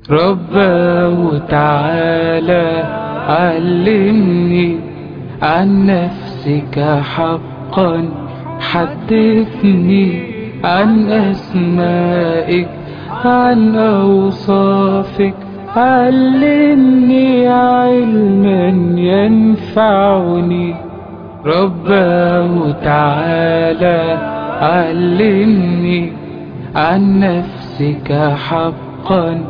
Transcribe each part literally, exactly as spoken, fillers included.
رباه تعالى علمني عن نفسك حقا، حدثني عن أسمائك، عن أوصافك، علمني علما ينفعني. رباه تعالى علمني عن نفسك حقا،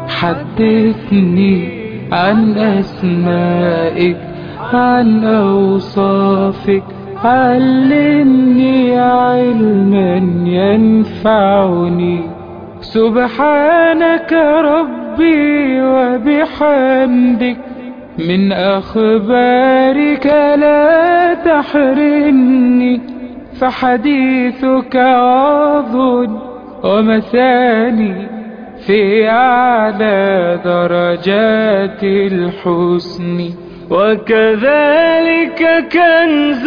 حدثني عن أسمائك، عن أوصافك، علمني علما ينفعني. سبحانك ربي وبحمدك، من أخبارك لا تحرمني، فحديثك عظ ومثاني في أعلى درجات الحسن. وكذلك كنز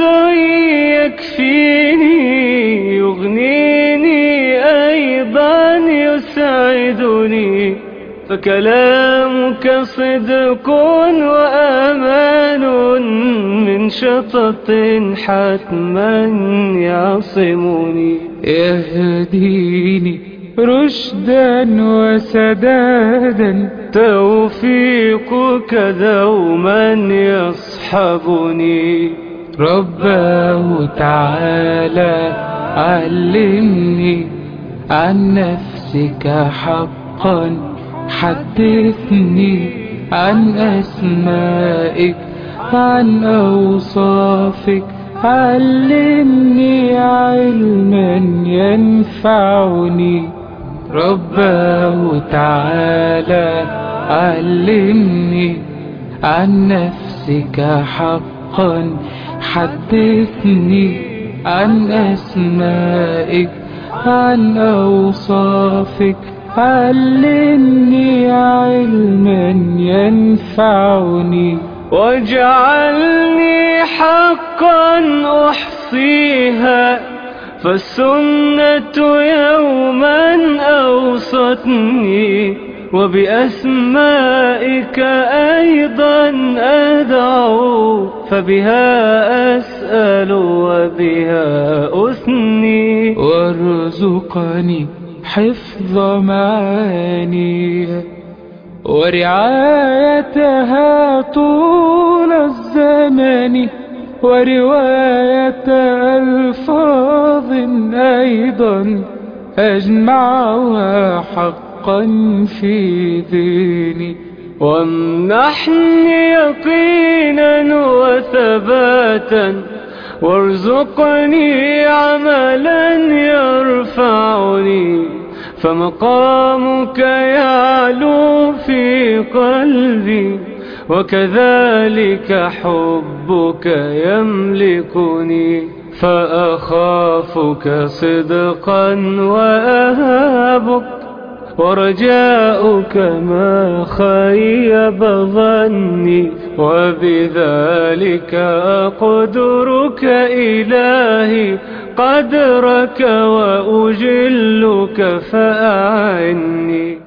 يكفيني، يغنيني أيضا يسعدني، فكلامك صدق وأمان من شطط حتما يعصمني. يهديني رشدا وسدادا، توفيقك دوما يصحبني. رباه تعالى علمني عن نفسك حقا، حدثني عن أسمائك، عن أوصافك، علمني علما ينفعني. رباه تعالى علمني عن نفسك حقا، حدثني عن أسمائك، عن أوصافك، علمني علما ينفعني. واجعلني حقا أحصيها، فالسنة يوما أوصتني، وبأسمائك أيضا أدعو، فبها أسأل وبها أثني. وارزقني حفظ معاني ورعايتها طول الزمن، ورواية ألفاظ أيضا أجمعها حقا في ذهني. وامنحني يقينا وثباتا، وارزقني عملا يرفعني، فمقامك يعلو في قلبي، وكذلك حبك يملكني. فأخافك صدقا وأهابك، ورجاؤك ما خيب ظني، وبذلك أقدرك إلهي قدرك وأجلك فأعني.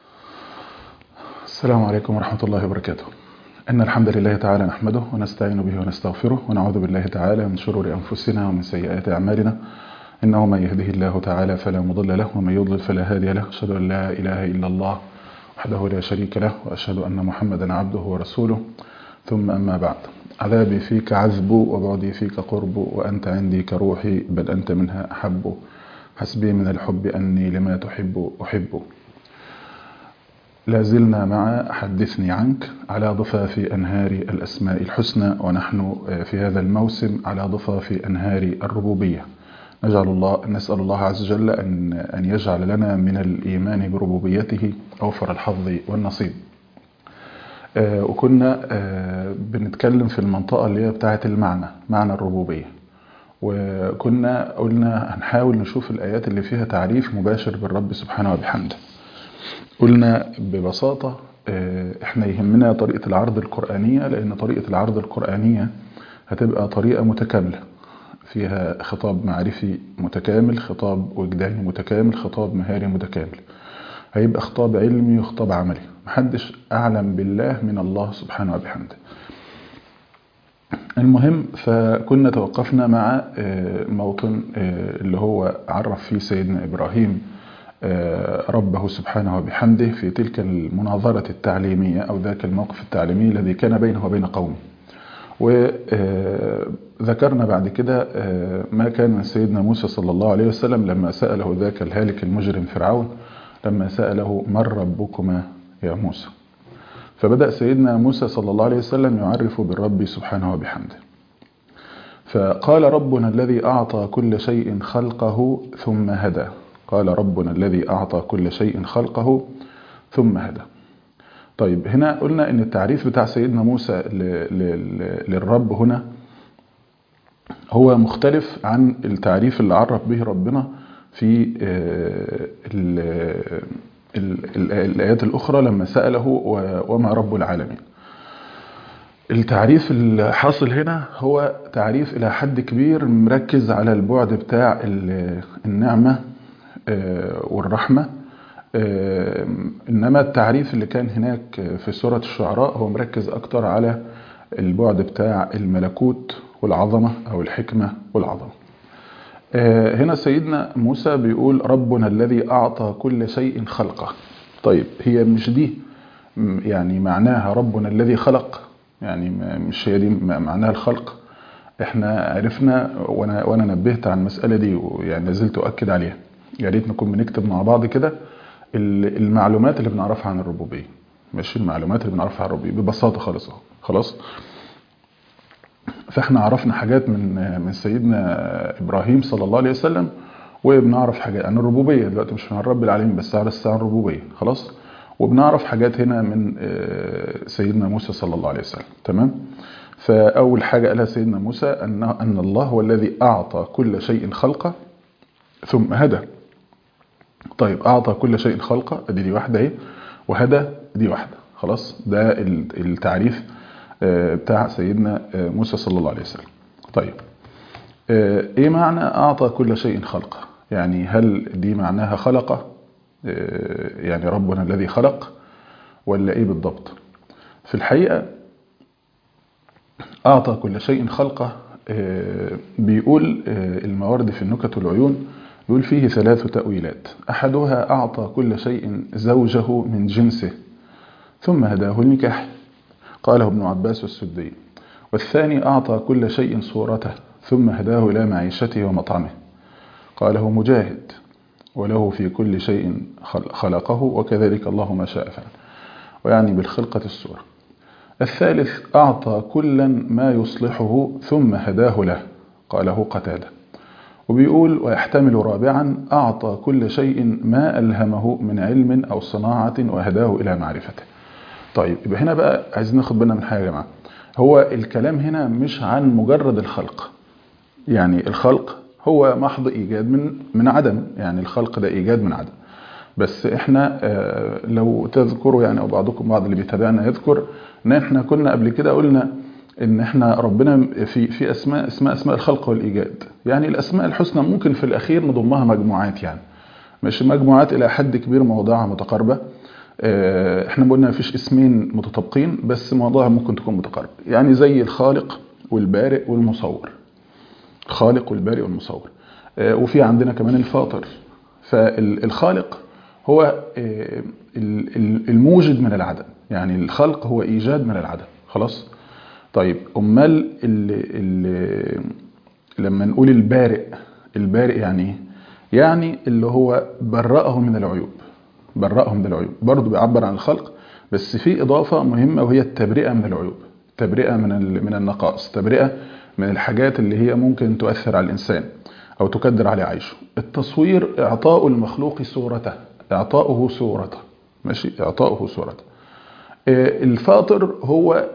السلام عليكم ورحمة الله وبركاته. إن الحمد لله تعالى نحمده ونستعين به ونستغفره، ونعوذ بالله تعالى من شرور أنفسنا ومن سيئات أعمالنا. إنه من يهده الله تعالى فلا مضل له، ومن يضلل فلا هادي له. أشهد أن لا إله إلا الله وحده لا شريك له، وأشهد أن محمدا عبده ورسوله. ثم أما بعد، عذابي فيك عذب، وبعدي فيك قرب، وأنت عندي كروحي، بل أنت منها أحب. حسبي من الحب أني لما تحب أحب. لازلنا مع حدثني عنك على ضفاف أنهار الأسماء الحسنى، ونحن في هذا الموسم على ضفاف أنهار الربوبية. نجعل الله نسأل الله عز وجل أن أن يجعل لنا من الإيمان بربوبيته أوفر الحظ والنصيب. آه وكنا آه بنتكلم في المنطقة اللي هي بتاعة المعنى، معنى الربوبية، وكنا قلنا هنحاول نشوف الآيات اللي فيها تعريف مباشر بالرب سبحانه وبحمده. قلنا ببساطة آه احنا يهمنا طريقة العرض القرآنية، لأن طريقة العرض القرآنية هتبقى طريقة متكاملة، فيها خطاب معرفي متكامل، خطاب وجداني متكامل، خطاب مهاري متكامل. هيبقى خطاب علمي وخطاب عملي. محدش أعلم بالله من الله سبحانه وبحمده. المهم، فكنا توقفنا مع الموطن اللي هو عرف فيه سيدنا إبراهيم ربه سبحانه وبحمده في تلك المناظرة التعليمية أو ذاك الموقف التعليمي الذي كان بينه وبين قومه. وذكرنا بعد كده ما كان من سيدنا موسى صلى الله عليه وسلم لما سأله ذاك الهالك المجرم فرعون، لما سأله من ربكما يا موسى؟ فبدأ سيدنا موسى صلى الله عليه وسلم يعرف بالرب سبحانه وبحمده، فقال ربنا الذي أعطى كل شيء خلقه ثم هدى. قال ربنا الذي أعطى كل شيء خلقه ثم هدى. طيب، هنا قلنا ان التعريف بتاع سيدنا موسى للرب هنا هو مختلف عن التعريف اللي عرف به ربنا في الآيات الأخرى لما سأله وما رب العالمين. التعريف الحاصل هنا هو تعريف إلى حد كبير مركز على البعد بتاع النعمة والرحمة، إنما التعريف اللي كان هناك في سورة الشعراء هو مركز أكتر على البعد بتاع الملكوت والعظمة أو الحكمة والعظمة. هنا سيدنا موسى بيقول ربنا الذي أعطى كل شيء خلقه. طيب، هي مش دي يعني معناها ربنا الذي خلق؟ يعني مش هي دي معناها الخلق؟ احنا عرفنا وانا وانا نبهت عن المسألة دي ويعني لازلت أؤكد عليها. يا ريت نكون بنكتب مع بعض كده المعلومات اللي بنعرفها عن الربوبية، ماشي؟ المعلومات اللي بنعرفها عن الربوبية ببساطة خالص اهو. خلاص، فاحنا عرفنا حاجات من من سيدنا إبراهيم صلى الله عليه وسلم، وبنعرف حاجات عن الربوبية دلوقتي، مش عن رب العالمين بس، على عن الربوبية. خلاص، وبنعرف حاجات هنا من سيدنا موسى صلى الله عليه وسلم. تمام. فأول حاجة قالها سيدنا موسى أن أن الله هو الذي أعطى كل شيء خلقه ثم هدى. طيب، أعطى كل شيء خلقه دي, دي واحدة اهي، وهدى دي واحدة. خلاص، ده التعريف بتاع سيدنا موسى صلى الله عليه وسلم. طيب، ايه معنى أعطى كل شيء خلقه؟ يعني هل دي معناها خلقه يعني ربنا الذي خلق، ولا ايه بالضبط؟ في الحقيقة أعطى كل شيء خلقه بيقول الموارد في النكت والعيون، يقول فيه ثلاث تأويلات. أحدها أعطى كل شيء زوجه من جنسه ثم هداه النكاح، قاله ابن عباس والسدي. والثاني أعطى كل شيء صورته ثم هداه إلى معيشته ومطعمه، قاله مجاهد، وله في كل شيء خلقه وكذلك الله ما شاء فعل، ويعني بالخلقة الصورة. الثالث أعطى كلا ما يصلحه ثم هداه له، قاله قتادة. وبيقول ويحتمل رابعا أعطى كل شيء ما ألهمه من علم أو صناعة وهداه إلى معرفته. طيب، يبقى هنا بقى عايزين ناخد بالنا من حاجة يا جماعة. هو الكلام هنا مش عن مجرد الخلق، يعني الخلق هو محض إيجاد من من عدم، يعني الخلق ده إيجاد من عدم. بس احنا لو تذكروا يعني، أو بعضكم بعض اللي بيتابعنا يذكر ان احنا كنا قبل كده قلنا ان احنا ربنا في في اسماء اسماء اسماء الخلق والايجاد. يعني الاسماء الحسنى ممكن في الاخير نضمها مجموعات، يعني مش مجموعات الى حد كبير موضوعها متقاربه. احنا قلنا مفيش اسمين متطابقين بس موضوعها ممكن تكون متقاربه، يعني زي الخالق والبارئ والمصور. الخالق والبارئ والمصور. وفي عندنا كمان الفاطر. فالخالق هو الموجد من العدم، يعني الخلق هو ايجاد من العدم. خلاص. طيب، امال اللي لما نقول البارئ، البارئ يعني يعني اللي هو برأه من العيوب، برأه من العيوب. برضه بيعبر عن الخلق بس في اضافه مهمه، وهي التبرئه من العيوب، تبرئه من من النقائص، تبرئه من الحاجات اللي هي ممكن تؤثر على الانسان او تكدر عليه عيشه. التصوير اعطاء المخلوق صورته، اعطاؤه صورته، ماشي، اعطاؤه صورته. الفاطر هو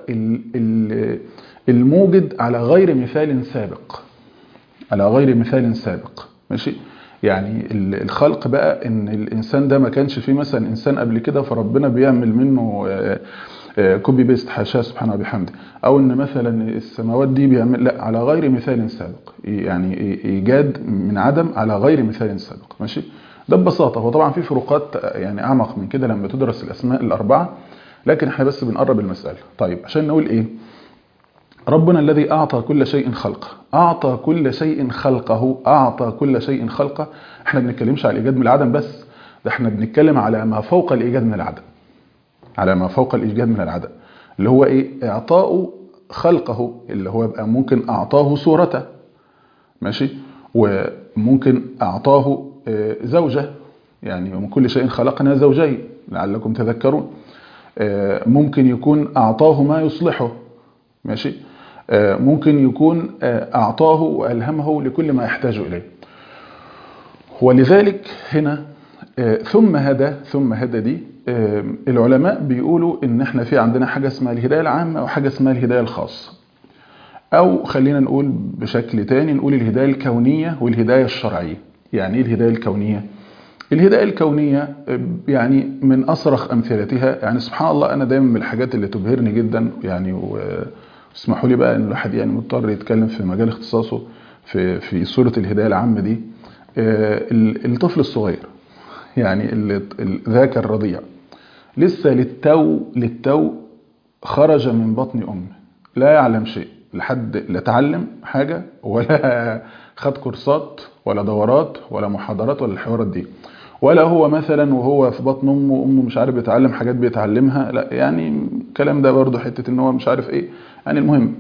الموجد على غير مثال سابق، على غير مثال سابق، ماشي. يعني الخلق بقى ان الانسان ده ما كانش فيه مثلا انسان قبل كده فربنا بيعمل منه كوبي بيست، حاشاه سبحانه وبحمده. او ان مثلا السماوات دي بيعمل، لا، على غير مثال سابق، يعني ايجاد من عدم على غير مثال سابق، ماشي. ده ببساطة. هو طبعا في فروقات يعني أعمق من كده لما تدرس الأسماء الأربعة، لكن احنا بس بنقرب المسألة. طيب عشان نقول إيه؟ ربنا الذي أعطى كل شيء خلقه، أعطى كل شيء خلقه، أعطى كل شيء خلقه. احنا بنتكلمش على الإيجاد من العدم بس، ده احنا بنتكلم على ما فوق الإيجاد من العدم، على ما فوق الإيجاد من العدم، اللي هو إيه؟ إعطاء خلقه، اللي هو يبقى ممكن أعطاه صورته، ماشي، وممكن أعطاه زوجة، يعني ومن كل شيء خلقنا زوجين لعلكم تذكرون. ممكن يكون أعطاه ما يصلحه، ماشي، ممكن يكون أعطاه وألهمه لكل ما يحتاج إليه. ولذلك هنا ثم هدى، ثم هدى دي العلماء بيقولوا إن احنا في عندنا حاجة اسمها الهداية العامة وحاجة اسمها الهداية الخاصة، أو خلينا نقول بشكل تاني نقول الهداية الكونية والهداية الشرعية. يعني إيه الهداية الكونية؟ الهداية الكونية يعني من أصرخ أمثلتها، يعني سبحان الله أنا دايما من الحاجات اللي تبهرني جدا، يعني واسمحوا لي بقى إن الواحد يعني مضطر يتكلم في مجال اختصاصه في في صورة الهداية العامة دي، الطفل الصغير، يعني ذاك الرضيع لسه للتو للتو خرج من بطن أمه لا يعلم شيء، لحد لا تعلم حاجة ولا خد كورسات ولا دورات ولا محاضرات ولا الحوارات دي، ولا هو مثلا وهو في بطن امه وامه مش عارف بيتعلم حاجات بيتعلمها، لا يعني الكلام ده برضو حتة ان هو مش عارف ايه، يعني المهم.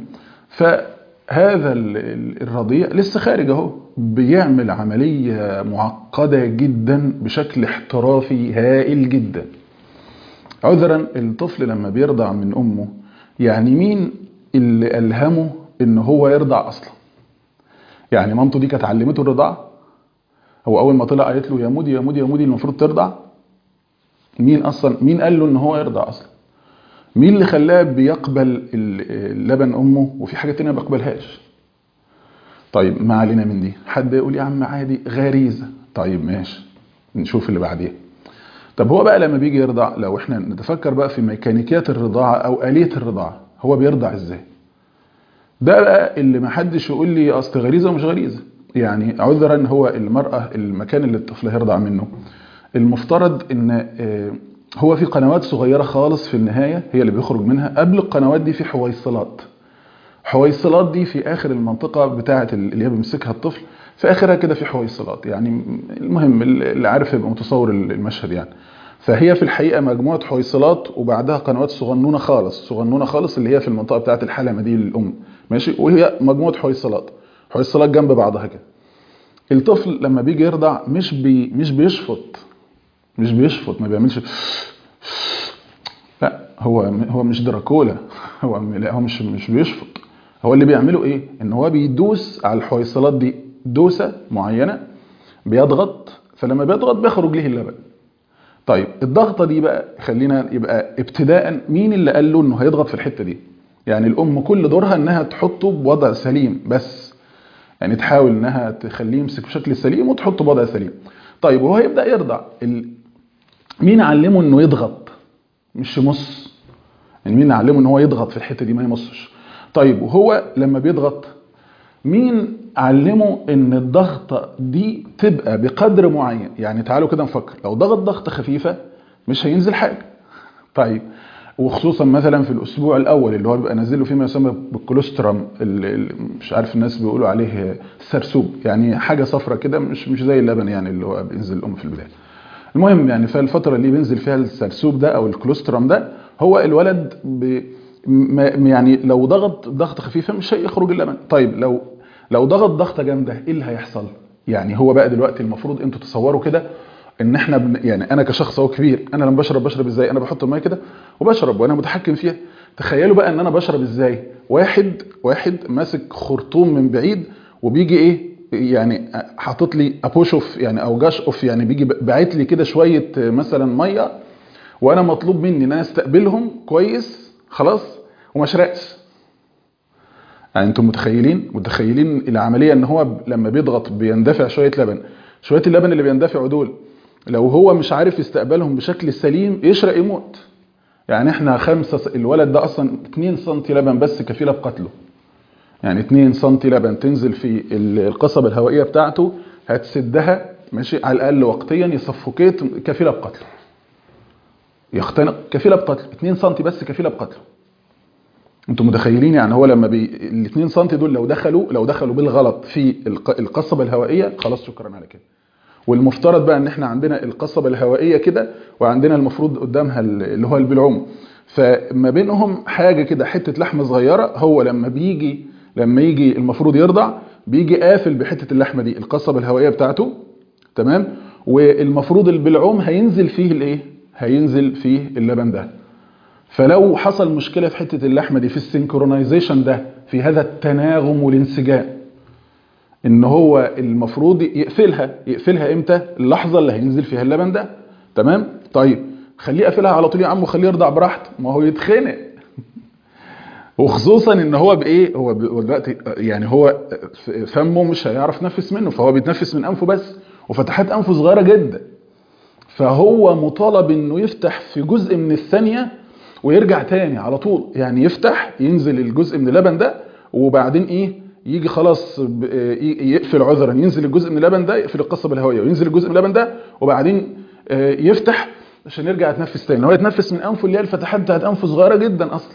فهذا الرضيع لسه خارج اهو بيعمل عملية معقدة جدا بشكل احترافي هائل جدا. عذرا الطفل لما بيرضع من امه، يعني مين اللي ألهمه إن هو يرضع أصلا؟ يعني مامته دي كانت علمته الرضاعة؟ هو أول ما طلع قالت له يا مودي يا مودي يا مودي المفروض ترضع؟ مين أصلا؟ مين قال له إن هو يرضع أصلا؟ مين اللي خلاه بيقبل اللبن أمه وفي حاجة تانية ما بيقبلهاش؟ طيب ما علينا من دي. حد يقول يا عم عادي غريزة، طيب ماشي نشوف اللي بعديها. طب هو بقى لما بيجي يرضع، لو احنا نتفكر بقى في ميكانيكيات الرضاعة أو آلية الرضاعة، هو بيرضع إزاي؟ ده بقى اللي ما حدش يقول لي اصل غريزه ومش غريزه. يعني عذرا هو المراه المكان اللي الطفل هيرضع منه المفترض ان هو في قنوات صغيره خالص في النهايه هي اللي بيخرج منها، قبل القنوات دي في حويصلات. حويصلات دي في اخر المنطقه بتاعه اللي هي بيمسكها الطفل، في اخرها كده في حويصلات، يعني المهم اللي عارف يبقى متصور المشهد يعني. فهي في الحقيقه مجموعه حويصلات وبعدها قنوات صغنونه خالص صغنونه خالص اللي هي في المنطقه بتاعه الحلمه دي للام، ماشي، وهي مجموعه حويصلات حويصلات جنب بعضها كده. الطفل لما بيجي يرضع مش بي مش بيشفط مش بيشفط ما بيعملش لا، هو هو مش دراكولا، هو لا هو مش مش بيشفط. هو اللي بيعمله ايه؟ ان هو بيدوس على الحويصلات دي دوسه معينه، بيضغط، فلما بيضغط بيخرج ليه اللبن. طيب الضغطه دي بقى خلينا يبقى ابتداء مين اللي قال له انه هيضغط في الحته دي؟ يعني الام كل دورها انها تحطه بوضع سليم بس، يعني تحاول انها تخليه يمسك بشكل سليم وتحطه بوضع سليم. طيب وهو يبدا يرضع ال... مين علمه انه يضغط مش يمص؟ يعني مين علمه ان هو يضغط في الحته دي ما يمصش؟ طيب وهو لما بيضغط مين علمه ان الضغطه دي تبقى بقدر معين؟ يعني تعالوا كده نفكر، لو ضغط ضغطه خفيفه مش هينزل حاجه. طيب وخصوصا مثلا في الاسبوع الاول اللي هو بيبقى نازل له فيما يسمى بالكولوسترم، مش عارف الناس بيقولوا عليه سرسوب، يعني حاجه صفرة كده مش مش زي اللبن يعني اللي هو بينزل الام في البدايه. المهم يعني فالفتره اللي بينزل فيها السرسوب ده او الكولوسترم ده، هو الولد ب يعني لو ضغط ضغطه خفيفه مش هيخرج اللبن. طيب لو لو ضغط ضغطه جامده ايه اللي هيحصل؟ يعني هو بقى دلوقتي المفروض انتوا تصوروا كده ان احنا بن... يعني انا كشخص هو كبير، انا لما بشرب بشرب ازاي؟ انا بحط الميه كده وبشرب وانا متحكم فيها. تخيلوا بقى ان انا بشرب ازاي؟ واحد واحد ماسك خرطوم من بعيد وبيجي ايه يعني حاطط لي ابوشوف يعني او جاش اوف، يعني بيجي باعت لي كده شويه مثلا ميه، وانا مطلوب مني ان انا استقبلهم كويس خلاص وما اشرقش. يعني انتم متخيلين متخيلين العمليه ان هو لما بيضغط بيندفع شويه لبن، شويه اللبن اللي بيندفعوا دول لو هو مش عارف يستقبلهم بشكل سليم يشرق يموت. يعني احنا خمسة، الولد ده اصلا اتنين سنتي لبن بس كفيلة بقتله، يعني اتنين سنتي لبن تنزل في القصبة الهوائية بتاعته هتسدها ماشي، على الاقل وقتيا يسفوكيت كفيله بقتله، يختنق كفيله بقتله. اتنين سم بس كفيله بقتله. انتم متخيلين يعني هو لما بي... ال اتنين سم دول لو دخلوا لو دخلوا بالغلط في الق... القصبه الهوائيه خلاص شكرا على كده. والمفترض بقى ان احنا عندنا القصبه الهوائيه كده، وعندنا المفروض قدامها اللي هو البلعوم، فما بينهم حاجه كده حته لحمه صغيره، هو لما بيجي لما يجي المفروض يرضع بيجي قافل بحته اللحمه دي القصبه الهوائيه بتاعته، تمام. والمفروض البلعوم هينزل فيه الايه، هينزل فيه اللبن ده. فلو حصل مشكله في حته اللحمه دي في السينكرونايزيشن ده، في هذا التناغم والانسجام، ان هو المفروض يقفلها يقفلها امتى؟ اللحظه اللي هينزل فيها اللبن ده، تمام. طيب خليه يقفلها على طول يا عم وخليه يرضع براحته، ما هو يتخنق. وخصوصا ان هو بايه، هو دلوقتي يعني هو فمه مش هيعرف ينفس منه، فهو بيتنفس من انفه بس، وفتحات انفه صغيره جدا، فهو مطالب انه يفتح في جزء من الثانيه ويرجع تاني على طول، يعني يفتح ينزل الجزء من اللبن ده، وبعدين ايه يجي خلاص يقفل عذرا، ينزل الجزء من اللبن ده، يقفل القصبه الهوائيه وينزل الجزء من اللبن ده، وبعدين يفتح عشان يرجع يتنفس تاني. هو يتنفس من انفه اللي هي الفتحات بتاعت انفه صغيره جدا اصلا.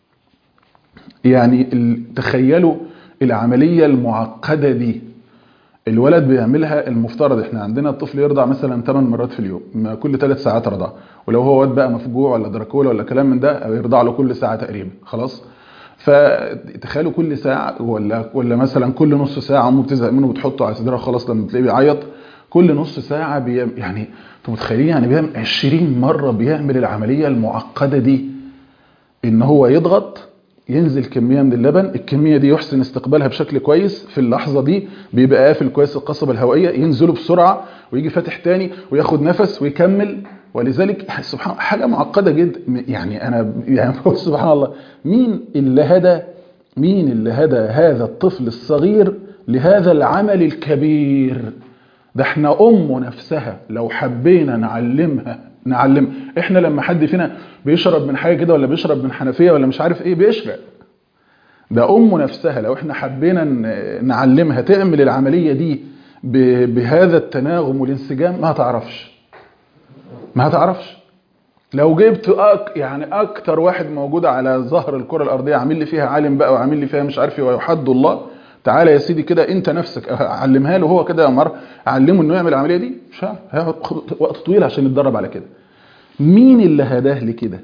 يعني تخيلوا العمليه المعقده دي الولد بيعملها. المفترض احنا عندنا الطفل يرضع مثلا ثمان مرات في اليوم، كل ثلاث ساعات رضع، ولو هو واد بقى مفجوع ولا دراكولا ولا كلام من ده يرضع له كل ساعه تقريبا خلاص. فتخيلوا كل ساعه ولا ولا مثلا كل نص ساعه امه بتزهق منه بتحطه على صدرها خلاص لما بتلاقيه بيعيط، كل نص ساعه بيعمل، يعني انتوا متخيلين يعني بيعمل عشرين مره بيعمل العمليه المعقده دي، ان هو يضغط ينزل كميه من اللبن، الكميه دي يحسن استقبالها بشكل كويس، في اللحظه دي بيبقى قافل كويس القصبه الهوائيه، ينزلوا بسرعه ويجي فاتح تاني وياخد نفس ويكمل. ولذلك سبحان الله حاجه معقده جدا. يعني انا يعني سبحان الله، مين اللي هدى مين اللي هدى هذا الطفل الصغير لهذا العمل الكبير ده؟ احنا امه نفسها لو حبينا نعلمها نعلم. احنا لما حد فينا بيشرب من حاجه كده ولا بيشرب من حنفيه ولا مش عارف ايه بيشرب، ده امه نفسها لو احنا حبينا نعلمها تعمل العمليه دي بهذا التناغم والانسجام ما هتعرفش ما هتعرفش لو جبت أك يعني اكتر واحد موجود على ظهر الكره الارضيه عامل لي فيها عالم بقى وعامل لي فيها مش عارف ايه ويحد الله، تعالى يا سيدي كده انت نفسك علمها له هو كده يا مره، علمه انه يعمل العمليه دي، مش هياخد وقت طويل عشان يتدرب على كده. مين اللي هداه لكده؟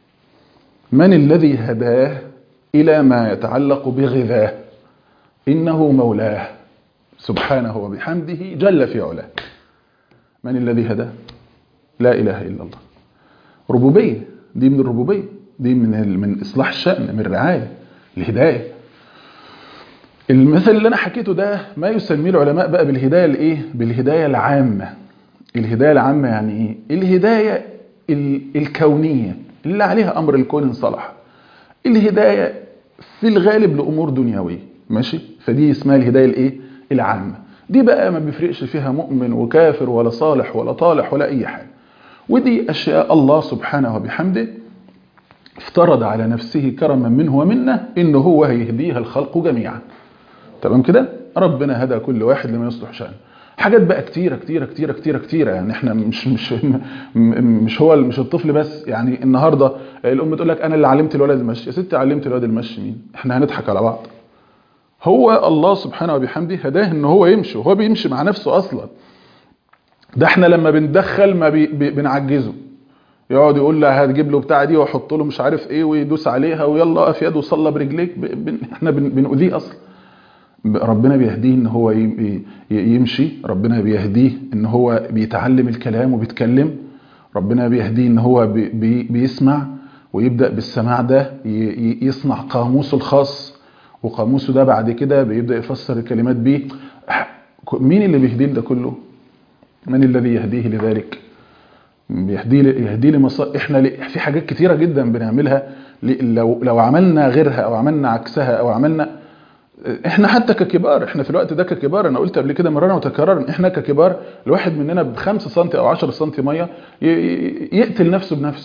من الذي هداه الى ما يتعلق بغذاه؟ انه مولاه سبحانه وبحمده جل في علاه. من الذي هداه؟ لا اله الا الله. ربوبيه، دي من الربوبيه، دي من من اصلاح الشأن، من الرعايه، الهدايه. المثل اللي انا حكيته ده ما يسميه العلماء بقى بالهدايه الايه؟ بالهدايه العامه. الهدايه العامه يعني ايه؟ الهدايه الكونيه اللي عليها امر الكون انصلح. الهدايه في الغالب لامور دنيويه، ماشي؟ فدي اسمها الهدايه الايه؟ العامه. دي بقى ما بيفرقش فيها مؤمن وكافر ولا صالح ولا طالح ولا اي حاجه. ودي اشياء الله سبحانه وبحمده افترض على نفسه كرما منه ومنه انه هو هيهديها الخلق جميعا. تمام كده؟ ربنا هدى كل واحد لما يصلح شأنه. حاجات بقى كتيره كتيره كتيره كتيره كتيره، يعني احنا مش مش مش هو مش الطفل بس. يعني النهارده الام تقول لك انا اللي علمت الولد المشي. يا ستي علمت الولد المشي مين؟ احنا هنضحك على بعض. هو الله سبحانه وبحمده هداه ان هو يمشي، وهو بيمشي مع نفسه اصلا. ده احنا لما بندخل ما بي بنعجزه، يقعد يقول له هتجيب له بتاع دي واحط له مش عارف ايه ويدوس عليها ويلا اقف يده وصلى برجليك، احنا بنؤذيه اصلا. ربنا بيهديه ان هو يمشي، ربنا بيهديه ان هو بيتعلم الكلام وبيتكلم، ربنا بيهديه ان هو بي بيسمع ويبدأ بالسماع ده يصنع قاموسه الخاص، وقاموسه ده بعد كده بيبدأ يفسر الكلمات بيه. مين اللي بيهديه ده كله؟ من الذي يهديه لذلك؟ بيهديه يهديه لمصائب. احنا في حاجات كتيرة جدا بنعملها لو لو عملنا غيرها او عملنا عكسها او عملنا، احنا حتى ككبار، احنا في الوقت ده ككبار، انا قلت قبل كده مرارا وتكرارا، احنا ككبار الواحد مننا بخمسة سنتي او عشرة سنتي ميه يقتل نفسه بنفسه.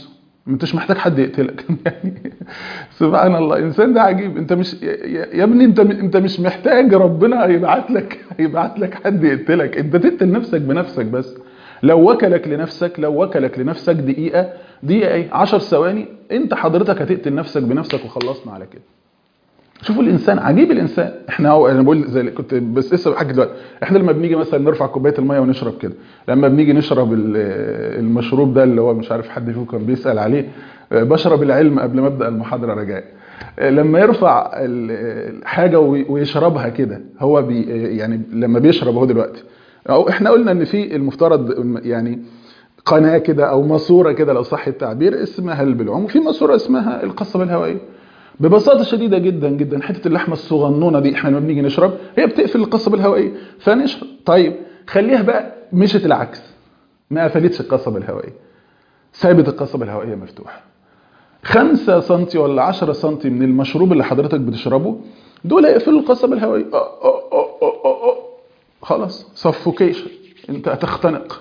ما انتش محتاج حد يقتلك يعني سبحان الله. الانسان ده عجيب. انت مش يا, يا ابني انت انت مش محتاج ربنا هيبعت لك هيبعت لك حد يقتلك، انت تقتل نفسك بنفسك. بس لو وكلك لنفسك لو وكلك لنفسك دقيقه دقيقه ايه عشر ثواني، انت حضرتك هتقتل نفسك بنفسك وخلصنا على كده. شوفوا الانسان عجيب. الانسان احنا هو انا بقول زي كنت بس لسه بحكي دلوقتي، احنا لما بنيجي مثلا نرفع كوبايه الميه ونشرب كده، لما بنيجي نشرب المشروب ده اللي هو مش عارف حد فيكم كان بيسال عليه، بشرب العلم قبل ما ابدا المحاضره رجاء. لما يرفع الحاجه ويشربها كده، هو بي يعني لما بيشرب هو دلوقتي، او احنا قلنا ان في المفترض يعني قناه كده او ماسوره كده لو صح التعبير اسمها البلعوم، وفي ماسوره اسمها القصبه الهوائيه. ببساطه شديده جدا جدا حته اللحمه الصغنونه دي احنا لما بنيجي نشرب هي بتقفل القصبه الهوائيه فنشرب. طيب خليها بقى مشت العكس، ما قفلتش القصبه الهوائيه، سابت القصبه الهوائيه مفتوحه. خمسة سنتي ولا عشرة سنتي من المشروب اللي حضرتك بتشربه دول يقفلوا القصبه الهوائيه. أو أو أو أو أو أو. خلاص سفوكيشن، انت هتختنق.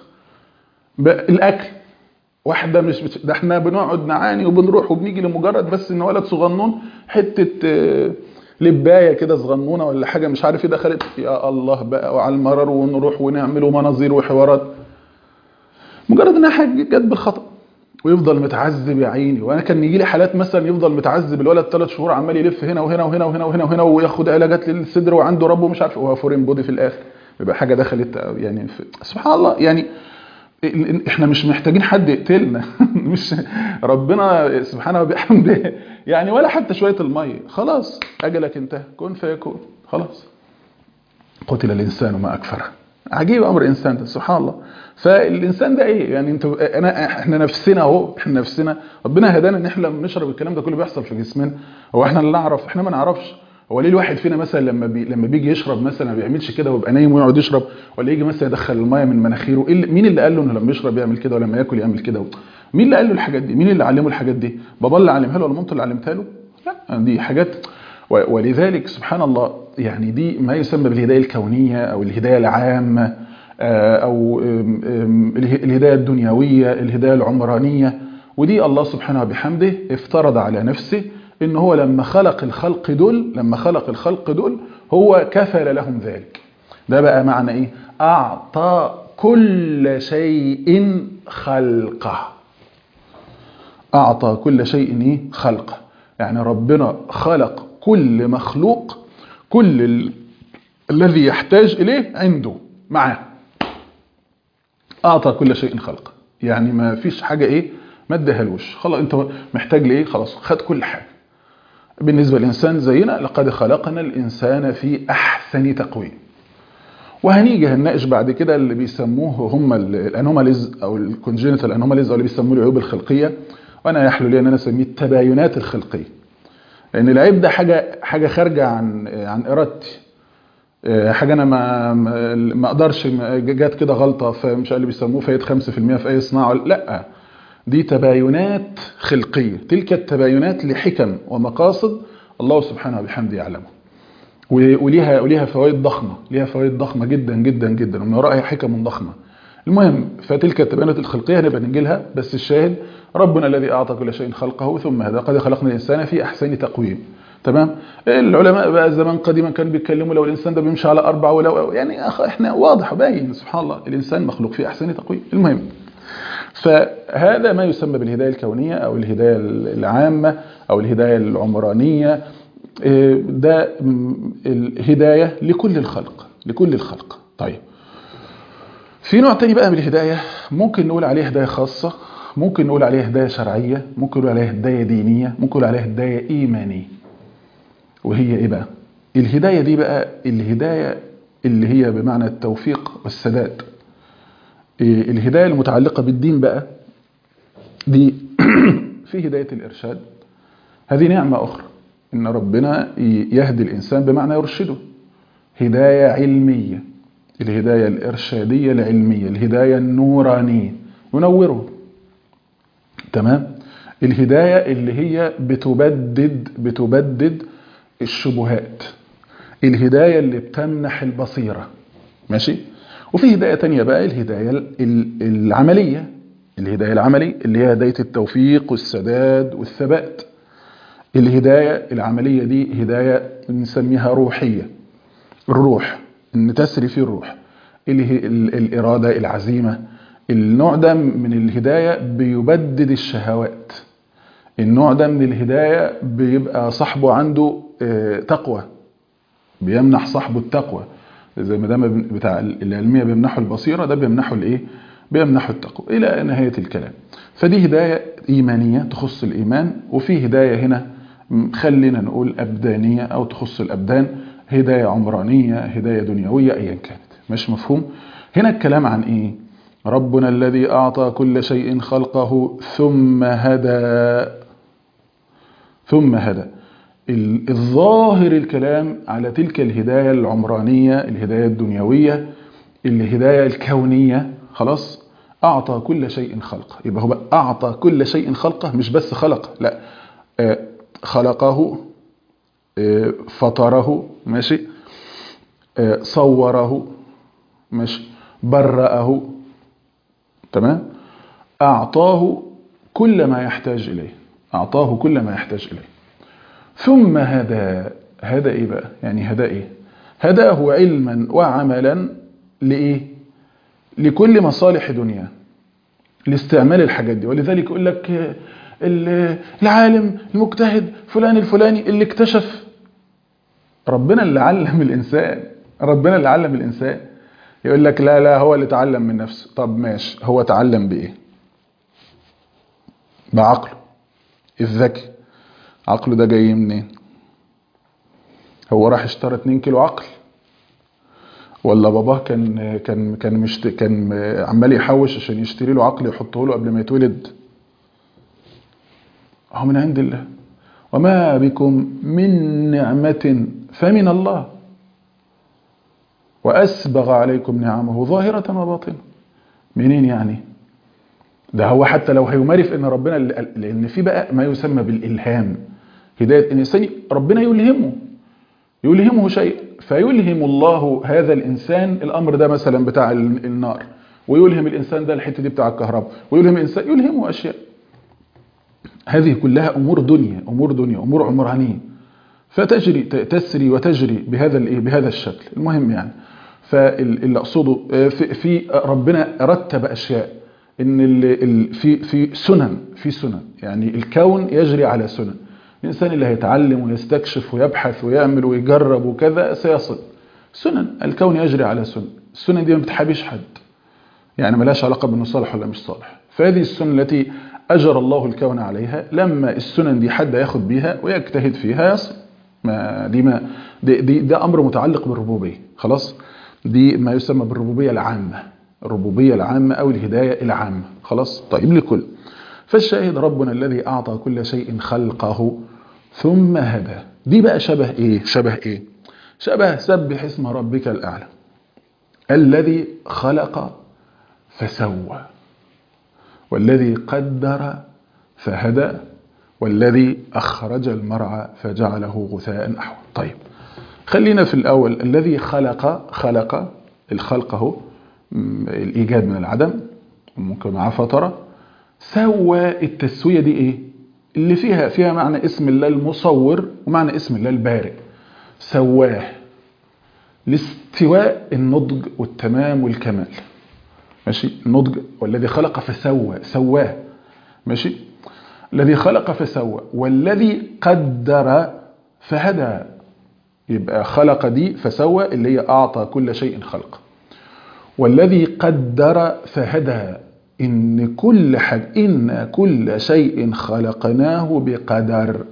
الاكل واحده مش بت... ده احنا بنقعد نعاني وبنروح وبنيجي لمجرد بس ان ولد صغنون حته لبايه كده صغنونه ولا حاجه مش عارف ايه دخلت، يا الله بقى وعلى المرار ونروح ونعمل مناظير وحوارات، مجرد انها حاجه جت بالخطا ويفضل متعذب يا عيني. وانا كان يجي لي حالات مثلا يفضل متعذب الولد ثلاث شهور عمال يلف هنا وهنا وهنا وهنا وهنا وهنا وياخد علاجات للصدر وعنده رب ومش عارف، وهو فورين بودي في الاخر يبقى حاجه دخلت يعني في... سبحان الله. يعني احنا مش محتاجين حد يقتلنا مش ربنا سبحانه وبحمده يعني، ولا حتى شويه الميه. خلاص اجلك انتهى، كن فيكون. خلاص قتل الانسان ما اكفره. عجيب امر الانسان ده سبحان الله. فالانسان ده ايه يعني؟ انت انا احنا نفسنا اهو، احنا نفسنا ربنا هدانا ان احنا بنشرب الكلام ده كله بيحصل في جسمنا. هو احنا اللي نعرف؟ احنا ما نعرفش. هو ليه الواحد فينا مثلا لما بي لما بيجي يشرب مثلا ما بيعملش كده ويبقى نايم ويقعد يشرب، ولا يجي مثلا يدخل الميه من مناخيره؟ إيه مين اللي قال له انه لما يشرب يعمل كده ولما ياكل يعمل كده؟ مين اللي قال له الحاجات دي؟ مين اللي علمه الحاجات دي؟ بابا اللي علمها له ولا مامته اللي علمتها له؟ لا، دي حاجات. ولذلك سبحان الله يعني دي ما يسمى بالهدايه الكونيه او الهدايه العامه او الهدايه الدنيويه، الهدايه العمرانيه. ودي الله سبحانه وبحمده افترض على نفسه ان هو لما خلق الخلق دول لما خلق الخلق دول هو كفل لهم ذلك. ده بقى معنى ايه؟ اعطى كل شيء خلقه. اعطى كل شيء ايه؟ خلقه. يعني ربنا خلق كل مخلوق، كل ال... الذي يحتاج اليه عنده معاه. اعطى كل شيء خلقه، يعني ما فيش حاجه ايه ما ادهالوش. خلاص انت محتاج لايه؟ خلاص خد كل حاجه. بالنسبه للانسان زينا، لقد خلقنا الانسان في احسن تقويم. وهنيجي هنناقش بعد كده اللي بيسموه هم الانوماليز او الكونجينيتال انوماليز او اللي بيسموه العيوب الخلقيه، وانا يحلو لي ان انا اسميه التباينات الخلقيه. لان العيب ده حاجه حاجه خارجه عن عن ارادتي، حاجه انا ما ما اقدرش، جات كده غلطه فمش اللي بيسموه فايد خمسة في المية في اي صناعه، لا، دي تباينات خلقيه. تلك التباينات لحكم ومقاصد الله سبحانه وبحمده يعلمه، وليها وليها فوائد ضخمه، ليها فوائد ضخمه جدا جدا جدا، ومن وراءها حكم ضخمه. المهم، فتلك التباينات الخلقيه هنبقى نجي لها، بس الشاهد ربنا الذي اعطى كل شيء خلقه ثم هدى. قد خلقنا الانسان في احسن تقويم. تمام. العلماء بقى زمان قديما كانوا بيتكلموا لو الانسان ده بيمشي على اربع، ولو يعني احنا واضح باين سبحان الله الانسان مخلوق في احسن تقويم. المهم، فهذا ما يسمى بالهدايه الكونيه او الهدايه العامه او الهدايه العمرانيه. ده الهدايه لكل الخلق، لكل الخلق. طيب، في نوع تاني بقى من الهدايه ممكن نقول عليه هدايه خاصه، ممكن نقول عليه هدايه شرعيه، ممكن نقول عليه هدايه دينيه، ممكن نقول عليه هدايه ايمانيه. وهي ايه بقى الهدايه دي؟ بقى الهدايه اللي هي بمعنى التوفيق والسداد. الهدايه المتعلقه بالدين بقى دي في هدايه الارشاد. هذه نعمه اخرى، ان ربنا يهدي الانسان بمعنى يرشده. هدايه علميه، الهدايه الارشاديه العلميه، الهدايه النورانيه، ينوره. تمام. الهدايه اللي هي بتبدد بتبدد الشبهات، الهداية اللي بتمنح البصيرة. ماشي. وفي هداية تانية بقى، الهداية العملية، الهداية العملي اللي هي هداية التوفيق والسداد والثبات. الهداية العملية دي هداية بنسميها روحية، الروح، ان تسري في الروح، الإرادة، العزيمة. النوع ده من الهداية بيبدد الشهوات. النوع ده من الهداية بيبقى صاحبه عنده تقوى، بيمنح صاحبه التقوى، زي ما ده بتاع العلمية بيمنحه البصيرة، ده بيمنحه الايه؟ بيمنحه التقوى إلى نهاية الكلام. فدي هداية إيمانية تخص الإيمان، وفي هداية هنا خلينا نقول أبدانية أو تخص الأبدان، هداية عمرانية، هداية دنيوية، أيا كانت. مش مفهوم؟ هنا الكلام عن إيه؟ ربنا الذي أعطى كل شيء خلقه ثم هدى. ثم هدى. الظاهر الكلام على تلك الهداية العمرانية، الهداية الدنيوية، الهداية الكونية. خلاص، أعطى كل شيء خلقه، يبقى هو أعطى كل شيء خلقه، مش بس خلقه، لا، خلقه، فطره، ماشي، صوره، ماشي، برأه، تمام، أعطاه كل ما يحتاج إليه، أعطاه كل ما يحتاج إليه. ثم هدى. هدى إيه بقى؟ يعني هدى إيه؟ هداه علما وعملا لإيه؟ لكل مصالح دنيا، لاستعمال الحاجات دي. ولذلك يقول لك العالم المجتهد فلان الفلاني اللي اكتشف. ربنا اللي علم الإنسان، ربنا اللي علم الإنسان. يقول لك لا لا هو اللي تعلم من نفسه. طب ماشي، هو تعلم بإيه؟ بعقله الذكي. عقله ده جاي منين؟ هو راح اشترى اتنين كيلو عقل، ولا باباه كان كان كان مشت... كان عمال يحوش عشان يشتري له عقل يحطه له قبل ما يتولد؟ هو من عند الله. وما بكم من نعمة فمن الله وأسبغ عليكم نعمه ظاهرة وباطنة. منين يعني؟ ده هو حتى لو هيمارف ان ربنا، لان في بقى ما يسمى بالإلهام، هداية الإنسان، ربنا يلهمه يلهمه شيء، فيلهم الله هذا الإنسان الأمر ده مثلا بتاع النار، ويلهم الإنسان ده الحتة دي بتاع الكهرباء، ويلهم الإنسان، يلهمه أشياء. هذه كلها أمور دنيا، أمور دنيا، أمور عمرانية، فتجري تسري وتجري بهذا الايه، بهذا الشكل. المهم يعني، فاللي اقصده في, في ربنا رتب اشياء، ان في في سنن، في سنن، يعني الكون يجري على سنن. الانسان اللي هيتعلم ويستكشف ويبحث ويعمل ويجرب وكذا سيصل. سنن الكون يجري على سنن. السنن دي ما بتحابيش حد، يعني ملاش علاقه بانه صالح ولا مش صالح. فهذه السنن التي اجرى الله الكون عليها، لما السنن دي حد ياخد بيها ويجتهد فيها يصل. ما دي ما دي, دي ده امر متعلق بالربوبيه. خلاص، دي ما يسمى بالربوبيه العامه، الربوبيه العامه او الهدايه العامه. خلاص، طيب، لكل. فالشاهد ربنا الذي اعطى كل شيء خلقه ثم هدى. دي بقى شبه ايه؟ شبه ايه؟ شبه سبح اسم ربك الاعلى الذي خلق فسوى، والذي قدر فهدى، والذي أخرج المرعى فجعله غثاء أحوى. طيب، خلينا في الأول. الذي خلق، خلق الخلق هو الإيجاد من العدم، ممكن مع فترة. سوى، التسوية دي إيه؟ اللي فيها فيها معنى اسم الله المصور ومعنى اسم الله البارئ. سواه، الاستواء، النضج والتمام والكمال. ماشي، النضج. والذي خلق فسوى، سواه. ماشي، الذي خلق فسوى، والذي قدر فهدى. يبقى خلق دي فسوى اللي هي أعطى كل شيء خلق، والذي قدر فهدى. إن كل حاجة، إن كل شيء خلقناه بقدر.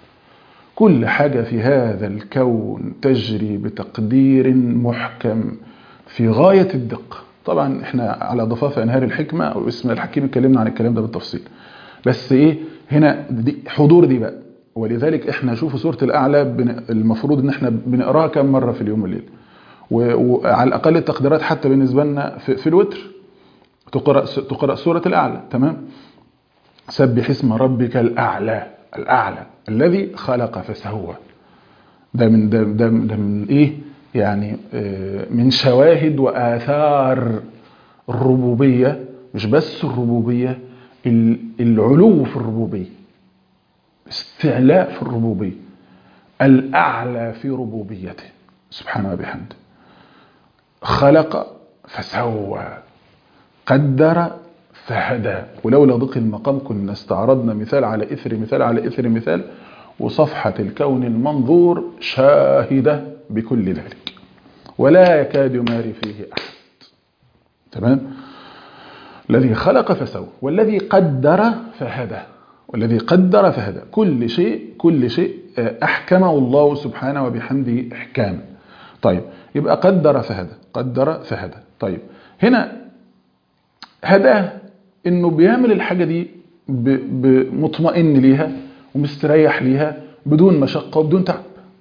كل حاجة في هذا الكون تجري بتقدير محكم في غاية الدقة. طبعا احنا على ضفاف أنهار الحكمة أو اسم الحكيم اتكلمنا عن الكلام ده بالتفصيل، بس ايه هنا دي حضور دي بقى. ولذلك احنا شوفوا سورة الأعلى المفروض ان احنا بنقراها كم مرة في اليوم والليل، وعلى الأقل التقديرات حتى بالنسبة لنا في, في الوتر تقرأ, تقرأ سورة الأعلى. تمام. سبح اسم ربك الأعلى، الأعلى الذي خلق فسوى. ده من ده, ده, ده من ايه يعني، من شواهد وآثار الربوبية مش بس الربوبية، العلو في الربوبية، استعلاء في الربوبية، الأعلى في ربوبيته سبحانه وبحمده. خلق فسوى، قدر فهدى. ولولا ضيق المقام كنا استعرضنا مثال على إثر مثال على إثر مثال، وصفحة الكون المنظور شاهدة بكل ذلك ولا يكاد يماري فيه أحد. تمام. الذي خلق فسوى والذي قدر فهدى، والذي قدر فهدى. كل شيء كل شيء أحكمه الله سبحانه وبحمده إحكام. طيب يبقى قدر فهدى، قدر فهدى. طيب هنا هداه إنه بيعمل الحاجة دي مطمئن ليها ومستريح ليها بدون مشقة وبدون تعب،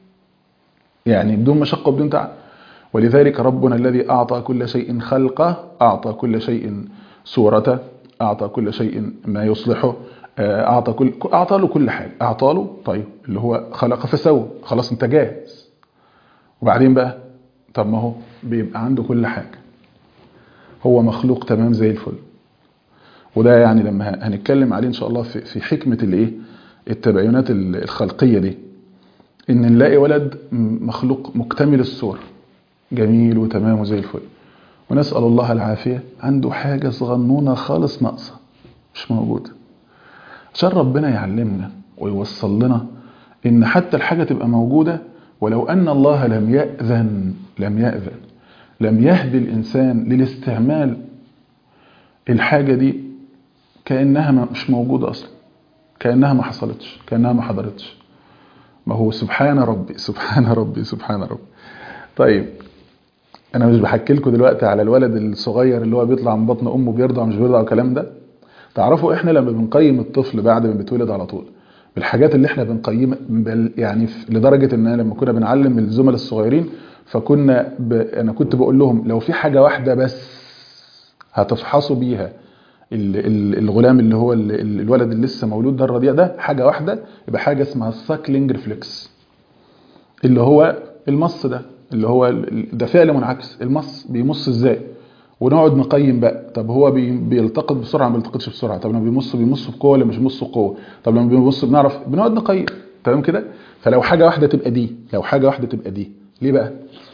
يعني بدون مشقة وبدون تعب. ولذلك ربنا الذي أعطى كل شيء خلقه، أعطى كل شيء صورته، أعطى كل شيء ما يصلحه، أعطى كل أعطى له كل حاجة، أعطى له. طيب اللي هو خلق فسوى، خلاص أنت جاهز. وبعدين بقى طب ما هو بيبقى عنده كل حاجة، هو مخلوق تمام زي الفل. وده يعني لما هنتكلم عليه إن شاء الله في في حكمة الإيه التباينات الخلقية دي، إن نلاقي ولد مخلوق مكتمل الصورة جميل وتمام وزي الفل، ونسأل الله العافية عنده حاجة صغنونة خالص ناقصة مش موجودة، عشان ربنا يعلمنا ويوصل لنا إن حتى الحاجة تبقى موجودة ولو أن الله لم يأذن لم يأذن لم يهدي الإنسان للاستعمال الحاجة دي كأنها مش موجودة أصلا، كأنها ما حصلتش، كأنها ما حضرتش. ما هو سبحان ربي سبحان ربي سبحان ربي. طيب أنا مش بحكي لكم دلوقتي على الولد الصغير اللي هو بيطلع من بطن أمه بيرضع مش بيرضع والكلام ده. تعرفوا إحنا لما بنقيم الطفل بعد ما بيتولد على طول بالحاجات اللي إحنا بنقيم يعني لدرجة إن لما كنا بنعلم الزملاء الصغيرين فكنا ب... أنا كنت بقول لهم لو في حاجة واحدة بس هتفحصوا بيها الغلام اللي هو الولد اللي لسه مولود ده الرضيع ده، حاجة واحدة، يبقى حاجة اسمها الساكلينج ريفلكس، اللي هو المص ده، اللي هو ده فعل منعكس، المص بيمص ازاي، ونقعد نقيم بقى. طب هو بيلتقط بسرعة ما بيلتقطش بسرعة، طب لما بيمص بيمص بقوة ولا مش بيمص بقوة، طب لما بيمص بنعرف، بنقعد نقيم. تمام كده. فلو حاجة واحدة تبقى دي، لو حاجة واحدة تبقى دي، ليه بقى؟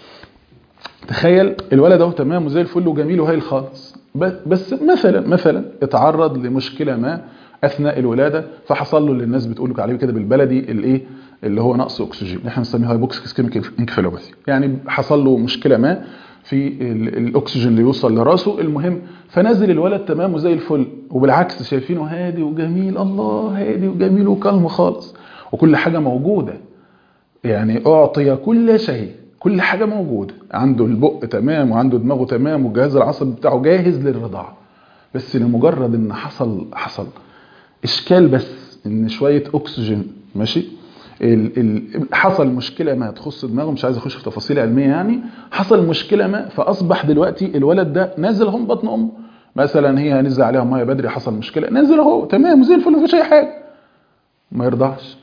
تخيل الولد اهو تمام وزي الفل وجميل وهايل خالص، بس مثلا مثلا اتعرض لمشكله ما اثناء الولاده، فحصل له اللي الناس بتقول عليه كده بالبلدي الايه اللي هو نقص اكسجين، اللي احنا بنسميه هايبوكسيك اسكيميك انكفالوباثي، يعني حصل له مشكله ما في الاكسجين اللي يوصل لراسه. المهم فنزل الولد تمام وزي الفل، وبالعكس شايفينه هادي وجميل، الله هادي وجميل وكلم خالص، وكل حاجه موجوده، يعني اعطي كل شيء، كل حاجة موجودة، عنده البق تمام وعنده دماغه تمام والجهاز العصبي بتاعه جاهز للرضاعة. بس لمجرد ان حصل حصل اشكال، بس ان شوية اكسجين ماشي، ال ال حصل مشكلة ما تخص دماغه، مش عايز اخش في تفاصيل علمية يعني، حصل مشكلة ما فاصبح دلوقتي الولد ده نازل هم بطن امه، مثلا هي نزل عليها ميه بدري، حصل مشكلة، نازل اهو تمام وزي الفل مفيش اي حاجة، ما يرضعش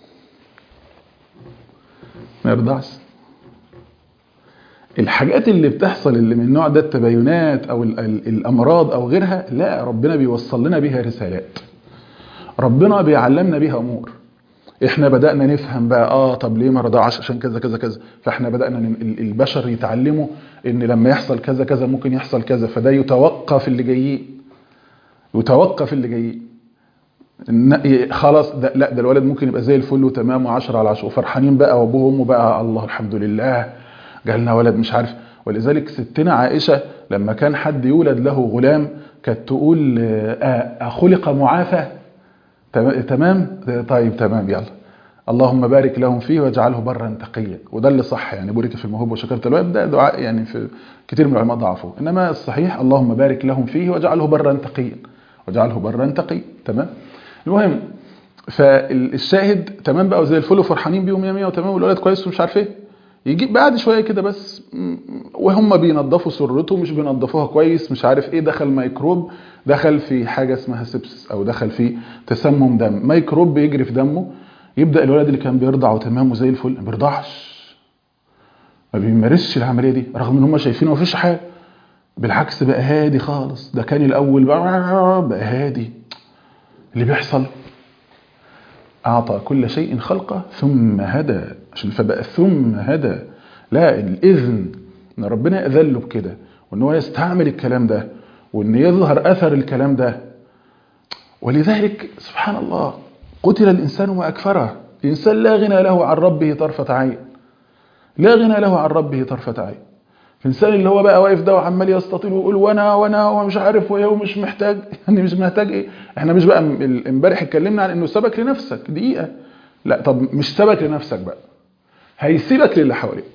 ما يرضعش. الحاجات اللي بتحصل اللي من النوع ده، التباينات او الامراض او غيرها، لا ربنا بيوصل لنا بيها رسالات، ربنا بيعلمنا بيها امور. احنا بدأنا نفهم بقى اه طب ليه ما رضعش عشان كذا كذا كذا، فاحنا بدأنا البشر يتعلموا ان لما يحصل كذا كذا ممكن يحصل كذا، فده يتوقف اللي جايين، يتوقف اللي جايين خلاص. ده لا ده الولد ممكن يبقى زي الفل وتمام وعشرة على عشرة وفرحانين بقى، وابوه وامه بقى الله الحمد لله جالنا ولد مش عارف. ولذلك ستنا عائشة لما كان حد يولد له غلام كانت تقول أخلق معافى، تمام طيب تمام يلا اللهم بارك لهم فيه واجعله برا تقيا. وده اللي صح يعني، بورك في الموهوب وشكرت الوهب، ده دعاء يعني في كتير من العلماء ضعفوه، انما الصحيح اللهم بارك لهم فيه واجعله برا تقيا، واجعله برا تقيا. تمام. المهم فالشاهد تمام بقى وزي الفل وفرحانين بيهم مية مية وتمام والولد كويس ومش عارف ايه. يجي بعد شويه كده بس وهم بينظفوا سرته مش بينظفوها كويس، مش عارف ايه، دخل ميكروب، دخل في حاجه اسمها سبسس او دخل في تسمم دم، ميكروب بيجري في دمه، يبدا الولد اللي كان بيرضع وتمام وزي الفل ما بيرضعش، ما بيمارسش العمليه دي رغم ان هم شايفينه ما فيش حاجه، بالعكس بقى هادي خالص. ده كان الاول بقى, بقى هادي. اللي بيحصل اعطى كل شيء خلقه ثم هدى، عشان فبقى ثم هدى. لا، الاذن ان ربنا يأذن له بكده، وان هو يستعمل الكلام ده، وان يظهر اثر الكلام ده. ولذلك سبحان الله قتل الانسان ما اكفره. الانسان لا غنى له عن ربه طرفة عين، لا غنى له عن ربه طرفة عين. الانسان اللي هو بقى واقف ده وعمال يستطيل ويقول وانا وانا ومش عارف وايه ومش محتاج، يعني مش محتاج ايه؟ احنا مش بقى امبارح اتكلمنا عن انه سبك لنفسك دقيقه. لا، طب مش سبك لنفسك بقى، هيسيبك للي حواليك.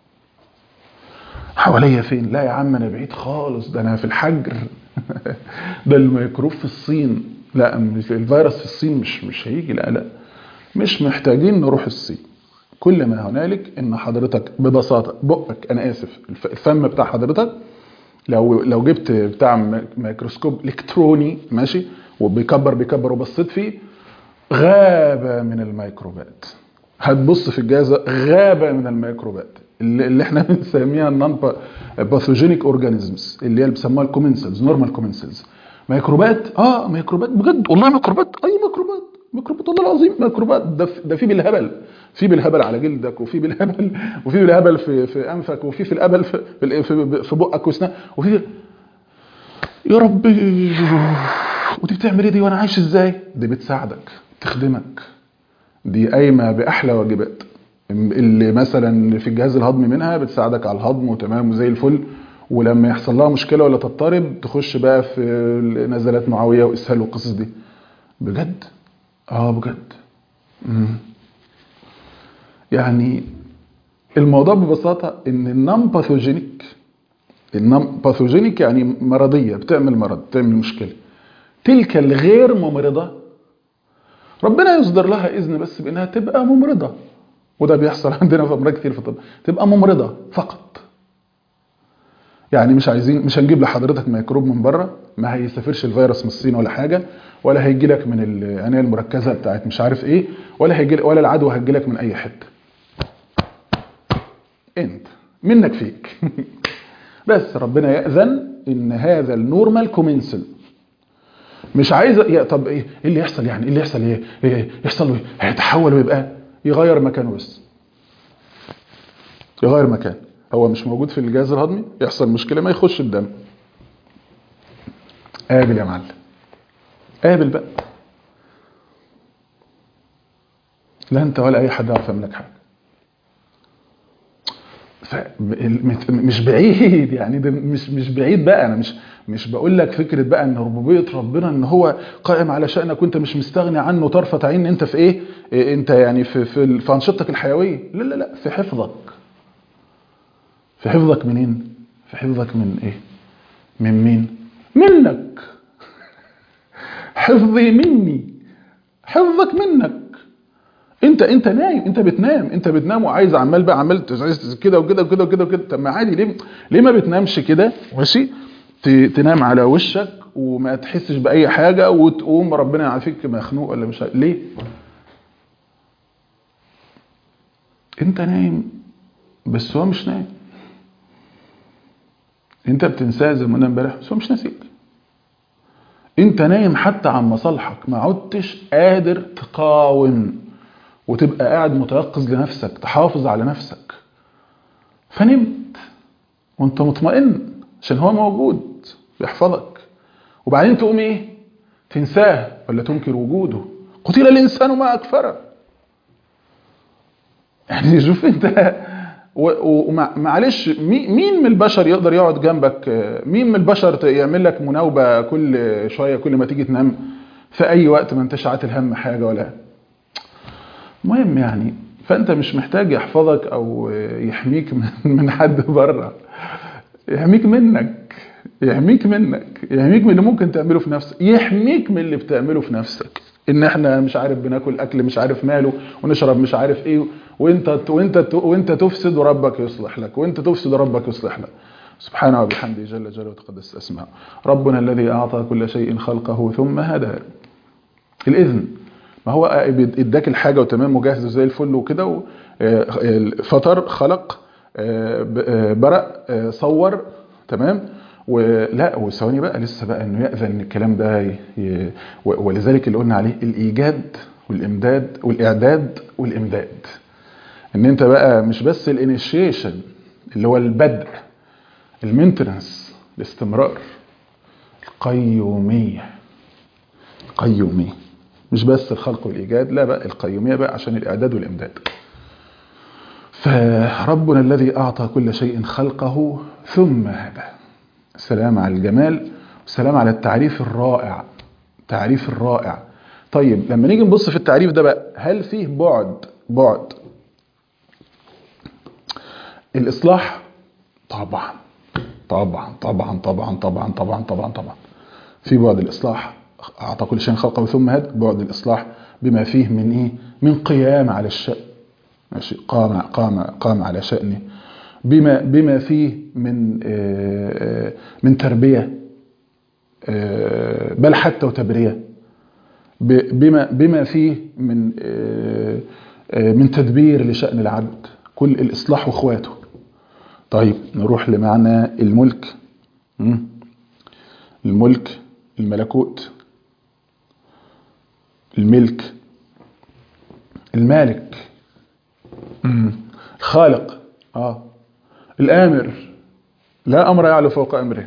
حواليا فين؟ لا يا عم انا بعيد خالص، ده انا في الحجر. ده الميكروب في الصين. لا، الفيروس في الصين مش مش هيجي. لا لا، مش محتاجين نروح الصين. كل ما هنالك ان حضرتك ببساطه بقك، انا اسف، الفم بتاع حضرتك لو لو جبت بتاع ميكروسكوب الكتروني ماشي وبيكبر بيكبر وبصيت فيه، غابه من الميكروبات. هتبص في الجهاز غابه من الميكروبات اللي, اللي احنا بنسميها النون باثوجينيك اورجانيزمز، اللي هي اللي بيسموها الكومنسلز، نورمال كومنسلز. ميكروبات، اه ميكروبات بجد والله، ميكروبات، اي ميكروبات، ميكروبات والله العظيم، ميكروبات. ده ده في بالهبل، في بالهبل على جلدك، وفي بالهبل وفي بالهبل في في انفك، وفي في الهبل في في, في بقك واسنانك، وفي يا ربي. ودي بتعمل ايه دي وانا عايش ازاي؟ دي بتساعدك، تخدمك، دي قايمه باحلى واجبات. اللي مثلا في الجهاز الهضمي منها بتساعدك على الهضم وتمام وزي الفل. ولما يحصل لها مشكله ولا تضطرب تخش بقى في نزلات معويه واسهال والقصص دي. بجد اه بجد. مم. يعني الموضوع ببساطه ان النون باثوجينيك، النون باثوجينيك يعني مرضيه، بتعمل مرض، بتعمل مشكله. تلك الغير ممرضه ربنا يصدر لها اذن بس بانها تبقى ممرضه. وده بيحصل عندنا في امراض كتير في الطب، تبقى ممرضه فقط. يعني مش عايزين، مش هنجيب لحضرتك ميكروب من بره، ما هيسافرش الفيروس من الصين ولا حاجه، ولا هيجي لك من العنايه المركزه بتاعت مش عارف ايه، ولا هيجي ولا العدوى هتجي لك من اي حته. انت منك فيك. بس ربنا يأذن ان هذا النورمال كومنسل مش عايز. يا طب ايه اللي يحصل؟ يعني ايه اللي يحصل؟ ايه, إيه يحصل له؟ هيتحول ويبقى يغير مكانه، بس يغير مكان. هو مش موجود في الجهاز الهضمي، يحصل مشكله ما يخش الدم. قابل يا معلم، قابل بقى. لا انت ولا اي حد يعرف يعمل لك حاجه. مش بعيد يعني، ده مش مش بعيد بقى. انا مش مش بقول لك فكره بقى ان ربوبيه ربنا ان هو قائم على شأنك وانت مش مستغني عنه طرفه عين. انت في ايه؟ إيه انت يعني في في, في انشطتك الحيويه. لا لا لا، في حفظك. في حفظك منين؟ في حفظك من ايه؟ من مين؟ منك. حفظي مني، حفظك منك. انت انت نايم، انت بتنام، انت بتنام وعايز عمال بقى عمال كده وكده وكده وكده وكده. طب ما عادي، ليه ليه ما بتنامش كده ماشي؟ تنام على وشك وما تحسش باي حاجه وتقوم ربنا يعافيك مخنوق ولا مش عارف ليه؟ انت نايم بس هو مش نايم. انت بتنساه زي ما قلنا امبارح بس هو مش ناسيك. انت نايم حتى عن مصالحك، ما عدتش قادر تقاوم وتبقى قاعد متيقظ لنفسك، تحافظ على نفسك، فنمت وانت مطمئن عشان هو موجود يحفظك. وبعدين تقوم ايه؟ تنساه ولا تنكر وجوده. قتل الانسان ما اكفره. يعني شوف انت، ومعلش مين من البشر يقدر يقعد جنبك؟ مين من البشر يعمل لك مناوبه كل شويه كل ما تيجي تنام في اي وقت ما انتش عاتل هم حاجه ولا مهم يعني؟ فانت مش محتاج يحفظك او يحميك من حد بره. يحميك منك، يحميك منك، يحميك من اللي ممكن تعمله في نفسك، يحميك من اللي بتعمله في نفسك. ان احنا مش عارف بناكل اكل مش عارف ماله، ونشرب مش عارف ايه، وانت وانت وانت تفسد وربك يصلح لك، وانت تفسد وربك يصلح لك. سبحانه وبحمده جل جلاله وتقدس اسماءه. ربنا الذي اعطى كل شيء خلقه ثم هدى. الاذن، ما هو اداك الحاجه وتمام وجاهز زي الفل وكده، فطر، خلق، برأ، صور، تمام، ولا وثواني بقى لسه بقى انه يأذن الكلام ده ي... ولذلك اللي قلنا عليه الايجاد والامداد والاعداد والامداد، ان انت بقى مش بس الانيشيشن اللي هو البدء، المينتنس الاستمرار، القيومية القيومية مش بس الخلق والإيجاد، لا بقى القيومية بقى عشان الإعداد والإمداد. فربنا الذي أعطى كل شيء خلقه ثم هدى. السلام على الجمال والسلام على التعريف الرائع، تعريف الرائع. طيب لما نيجي نبص في التعريف ده بقى، هل فيه بعد بعد الإصلاح؟ طبعا طبعا طبعا طبعا طبعا طبعا طبعا طبعا في بعد الإصلاح. أعطى كل شيء خلقه ثم هدى، بعد الإصلاح بما فيه من إيه؟ من قيام على الشأن، ماشي، قام قام قام على شأنه، بما بما فيه من من تربية، بل حتى وتبرية، بما بما فيه من من تدبير لشأن العبد، كل الإصلاح واخواته. طيب نروح لمعنى الملك. الملك الملكوت، الملك، المالك، الخالق، اه الآمر، لا أمر يعلو فوق أمره،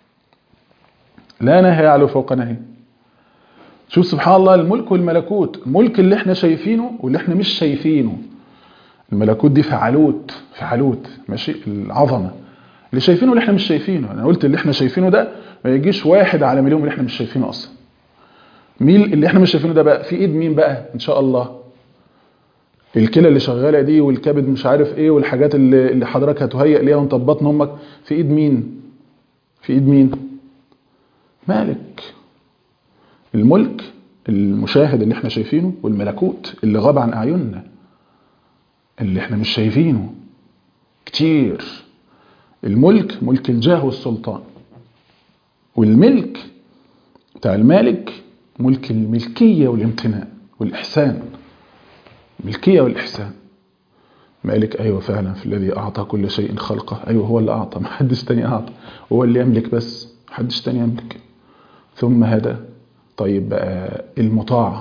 لا نهي يعلو فوق نهي. شوف سبحان الله، الملك والملكوت، الملك اللي احنا شايفينه واللي احنا مش شايفينه. الملكوت دي فعلوت فعلوت ماشي، العظمة اللي شايفينه واللي احنا مش شايفينه. انا قلت اللي احنا شايفينه ده ما يجيش واحد على مليون اللي احنا مش شايفينه اصلا. مين اللي احنا مش شايفينه ده بقى؟ في ايد مين بقى ان شاء الله؟ الكلى اللي شغاله دي والكبد مش عارف ايه والحاجات اللي اللي حضرتك هتهيئ ليها وانت بطن امك، في ايد مين؟ في ايد مين؟ مالك. الملك المشاهد اللي احنا شايفينه، والملكوت اللي غاب عن اعيننا اللي احنا مش شايفينه كتير. الملك ملك الجاه والسلطان، والملك بتاع المالك ملك الملكية والامتناء والإحسان. ملكية والإحسان. مالك أيوة فعلا، في الذي أعطى كل شيء خلقه، أيوة هو اللي أعطى، محدش تاني أعطى، هو اللي يملك بس، محدش تاني يملك. ثم هدى. طيب بقى المطاع،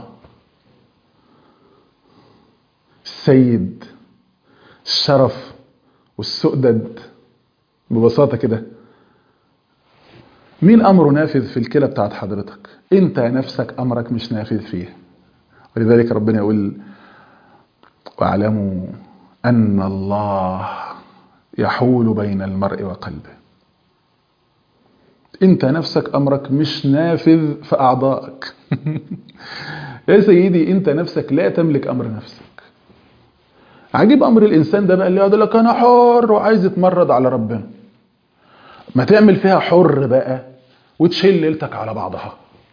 السيد، الشرف والسؤدد. ببساطة كده، مين أمره نافذ في الكلى بتاعت حضرتك؟ أنت نفسك أمرك مش نافذ فيه. ولذلك ربنا يقول واعلموا أن الله يحول بين المرء وقلبه. أنت نفسك أمرك مش نافذ في أعضائك. يا سيدي أنت نفسك لا تملك أمر نفسك. عجيب أمر الإنسان ده بقى اللي يقول لك أنا حر وعايز يتمرد على ربنا. ما تعمل فيها حر بقى وتشيل ليلتك على بعضها.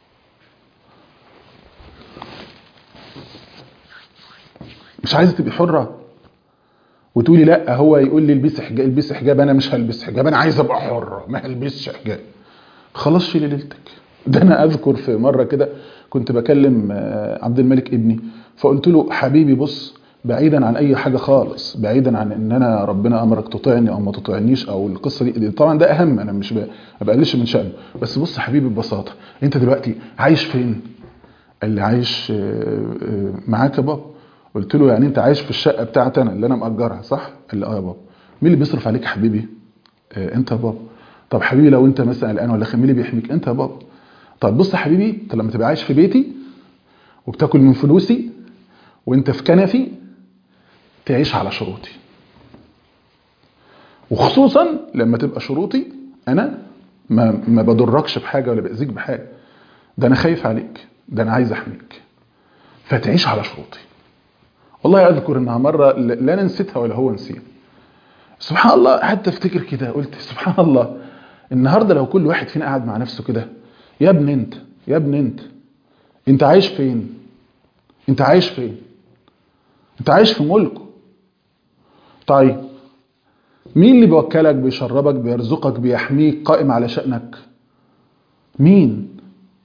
مش عايزة تبقي حرة وتقولي لا هو يقول لي البس حجاب، البس حجاب، انا مش هلبس حجاب، انا عايز ابقى حرة ما هلبسش حجاب. خلاص شيلي ليلتك. ده انا اذكر في مرة كده كنت بكلم عبد الملك ابني، فقلت له حبيبي بص، بعيدا عن اي حاجة خالص، بعيدا عن ان انا ربنا امرك تطيعني او ما تطيعنيش او القصة دي، طبعا ده اهم، انا مش ما بقللش من شأنه، بس بص حبيبي ببساطة، انت دلوقتي عايش فين؟ اللي عايش معاك يا بابا. قلت له يعني انت عايش في الشقة بتاعتي انا اللي انا مأجرها صح؟ قال لي اه يا بابا. مين اللي بيصرف عليك يا حبيبي؟ آه انت يا بابا. طب حبيبي لو انت مثلا الان ولا مين اللي بيحميك؟ انت يا بابا. طب بص يا حبيبي، انت لما تبقى عايش في بيتي وبتاكل من فلوسي وانت في كنفي، تعيش على شروطي، وخصوصا لما تبقى شروطي انا ما ما بضركش بحاجه ولا باذيك بحاجه، ده انا خايف عليك، ده انا عايز احميك، فتعيش على شروطي. والله اذكر انها مره لا انا نسيتها ولا هو نسيها. سبحان الله، حتى افتكر كده قلت سبحان الله، النهارده لو كل واحد فينا قاعد مع نفسه كده، يا ابن انت يا ابن انت انت عايش فين؟ انت عايش فين؟ انت عايش في ملكه. طيب مين اللي بيوكلك بيشربك بيرزقك بيحميك قائم على شأنك؟ مين؟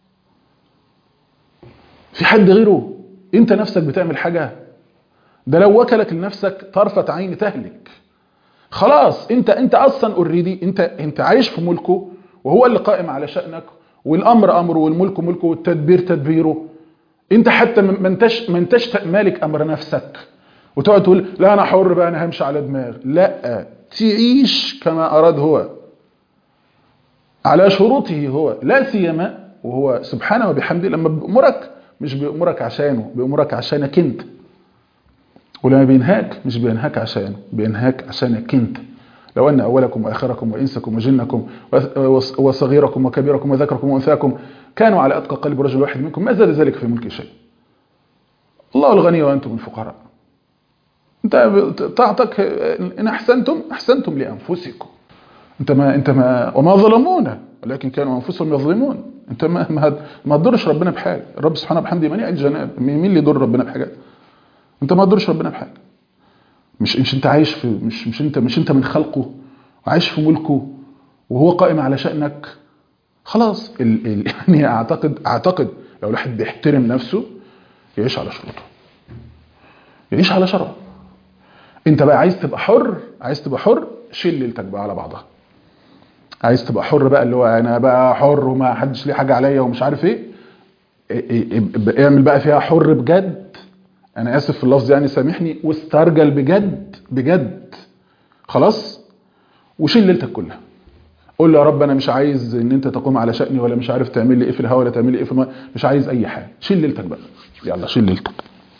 في حد غيره؟ انت نفسك بتعمل حاجة؟ ده لو وكلك لنفسك طرفة عين تهلك. خلاص انت انت اصلا اوريدي انت انت عايش في ملكه وهو اللي قائم على شأنك، والامر امره والملك ملكه والتدبير تدبيره. انت حتى ما انتش ما انتش مالك امر نفسك وتقعد تقول لا انا حر بقى انا همشي على دماغي. لا، تعيش كما اراد هو على شروطه هو، لا سيما وهو سبحانه وبحمده لما بيأمرك مش بيأمرك عشانه، بيأمرك عشانك انت. ولما بينهاك مش بينهاك عشانه، بينهاك عشانك انت. لو ان اولكم واخركم وانسكم وجنكم وصغيركم وكبيركم وذكركم وانثاكم كانوا على اتقى قلب رجل واحد منكم ما زاد ذلك في ملك شيء. الله الغني وانتم الفقراء. انت طاعتك ان احسنتم احسنتم لانفسكم. انت ما انت ما وما ظلمونا ولكن كانوا انفسهم يظلمون. انت ما ما, ما تضرش ربنا بحاجه. الرب سبحانه وبحمده منيع الجناب. مين اللي يضر ربنا بحاجه؟ انت ما تضرش ربنا بحاجه. مش مش انت عايش في مش مش انت مش انت من خلقه وعايش في ملكه وهو قائم على شأنك. خلاص ال ال يعني اعتقد اعتقد لو الواحد بيحترم نفسه يعيش على شروطه، يعيش على شرعه. انت بقى عايز تبقى حر، عايز تبقى حر شيل ليلتك بقى على بعضها. عايز تبقى حر بقى اللي هو انا بقى حر وما حدش ليه حاجه عليا ومش عارف ايه، اعمل بقى فيها حر بجد. انا اسف في اللفظ يعني سامحني، واسترجل بجد بجد. خلاص وشيل ليلتك كلها. قول له يا رب انا مش عايز ان انت تقوم على شأني، ولا مش عارف تعمل لي ايه في الهوا، ولا تعمل لي ايه في الماء، مش عايز اي حاجه. شيل ليلتك بقى، يلا شيل ليلتك.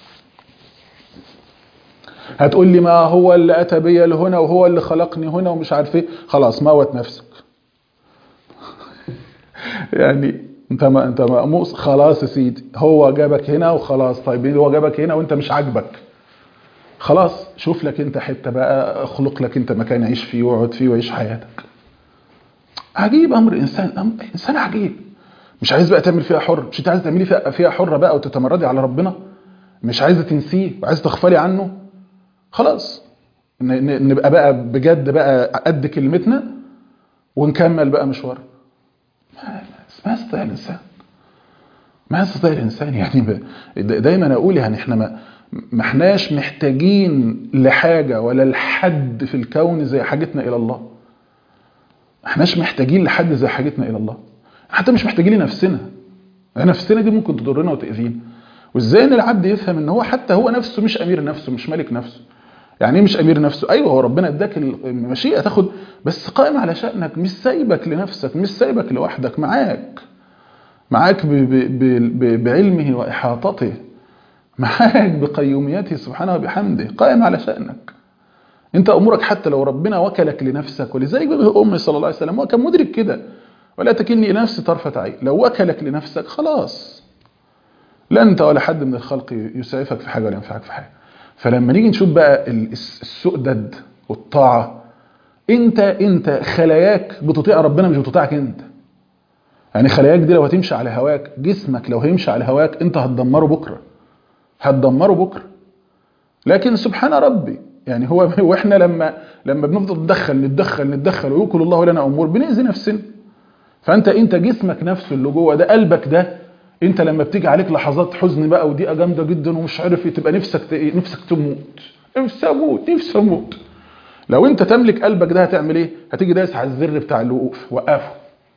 هتقول لي ما هو اللي اتى بيا لهنا وهو اللي خلقني هنا ومش عارف ايه. خلاص موت نفسك. يعني انت ما انت مأموس خلاص يا سيدي، هو جابك هنا وخلاص. طيب هو جابك هنا وانت مش عاجبك، خلاص شوف لك انت حته بقى، اخلق لك انت مكان عيش فيه واقعد فيه وعيش حياتك. عجيب امر انسان، أمر انسان عجيب. مش عايز بقى تعمل فيها حر، مش انت عايز تعملي فيها فيها حره بقى وتتمردي على ربنا، مش عايزه تنسيه وعايزه تغفلي عنه. خلاص نبقى بقى بجد بقى قد كلمتنا ونكمل بقى مشوار. ما يستطيع الانسان، ما يستطيع الانسان. يعني دايما اقول يعني احنا ما ما احناش محتاجين لحاجه ولا لحد في الكون زي حاجتنا الى الله. ما احناش محتاجين لحد زي حاجتنا الى الله، حتى مش محتاجين لنفسنا. نفسنا دي ممكن تضرنا وتأذينا. وازاي ان العبد يفهم ان هو حتى هو نفسه مش امير نفسه، مش ملك نفسه. يعني ايه مش امير نفسه؟ ايوه هو ربنا اداك المشيئه تاخد، بس قائم على شأنك، مش سايبك لنفسك، مش سايبك لوحدك، معاك معاك ب ب ب بعلمه واحاطته، معاك بقيوميته سبحانه وبحمده، قائم على شأنك. انت امورك حتى لو ربنا وكلك لنفسك، ولذلك به امي صلى الله عليه وسلم هو كان مدرك كده، ولا تكلني الى نفسي طرفه عين. لو وكلك لنفسك خلاص لا انت ولا حد من الخلق يسعفك في حاجه ولا ينفعك في حاجه. فلما نيجي نشوف بقى السؤدد والطاعه، انت انت خلاياك بتطيع ربنا مش بتطيعك انت. يعني خلاياك دي لو هتمشي على هواك، جسمك لو هيمشي على هواك انت هتدمره بكره، هتدمره بكره. لكن سبحان ربي يعني هو واحنا لما لما بنفضل ندخل نتدخل نتدخل ويوكل الله لنا امور بنأذي نفسنا. فانت انت جسمك نفسه اللي جوه ده، قلبك ده، انت لما بتيجي عليك لحظات حزن بقى ودقيقه جامده جدا ومش عارف تبقى نفسك نفسك تموت، نفسي اموت نفسي اموت، لو انت تملك قلبك ده هتعمل ايه؟ هتيجي دايس على الزر بتاع الوقوف، وقفه.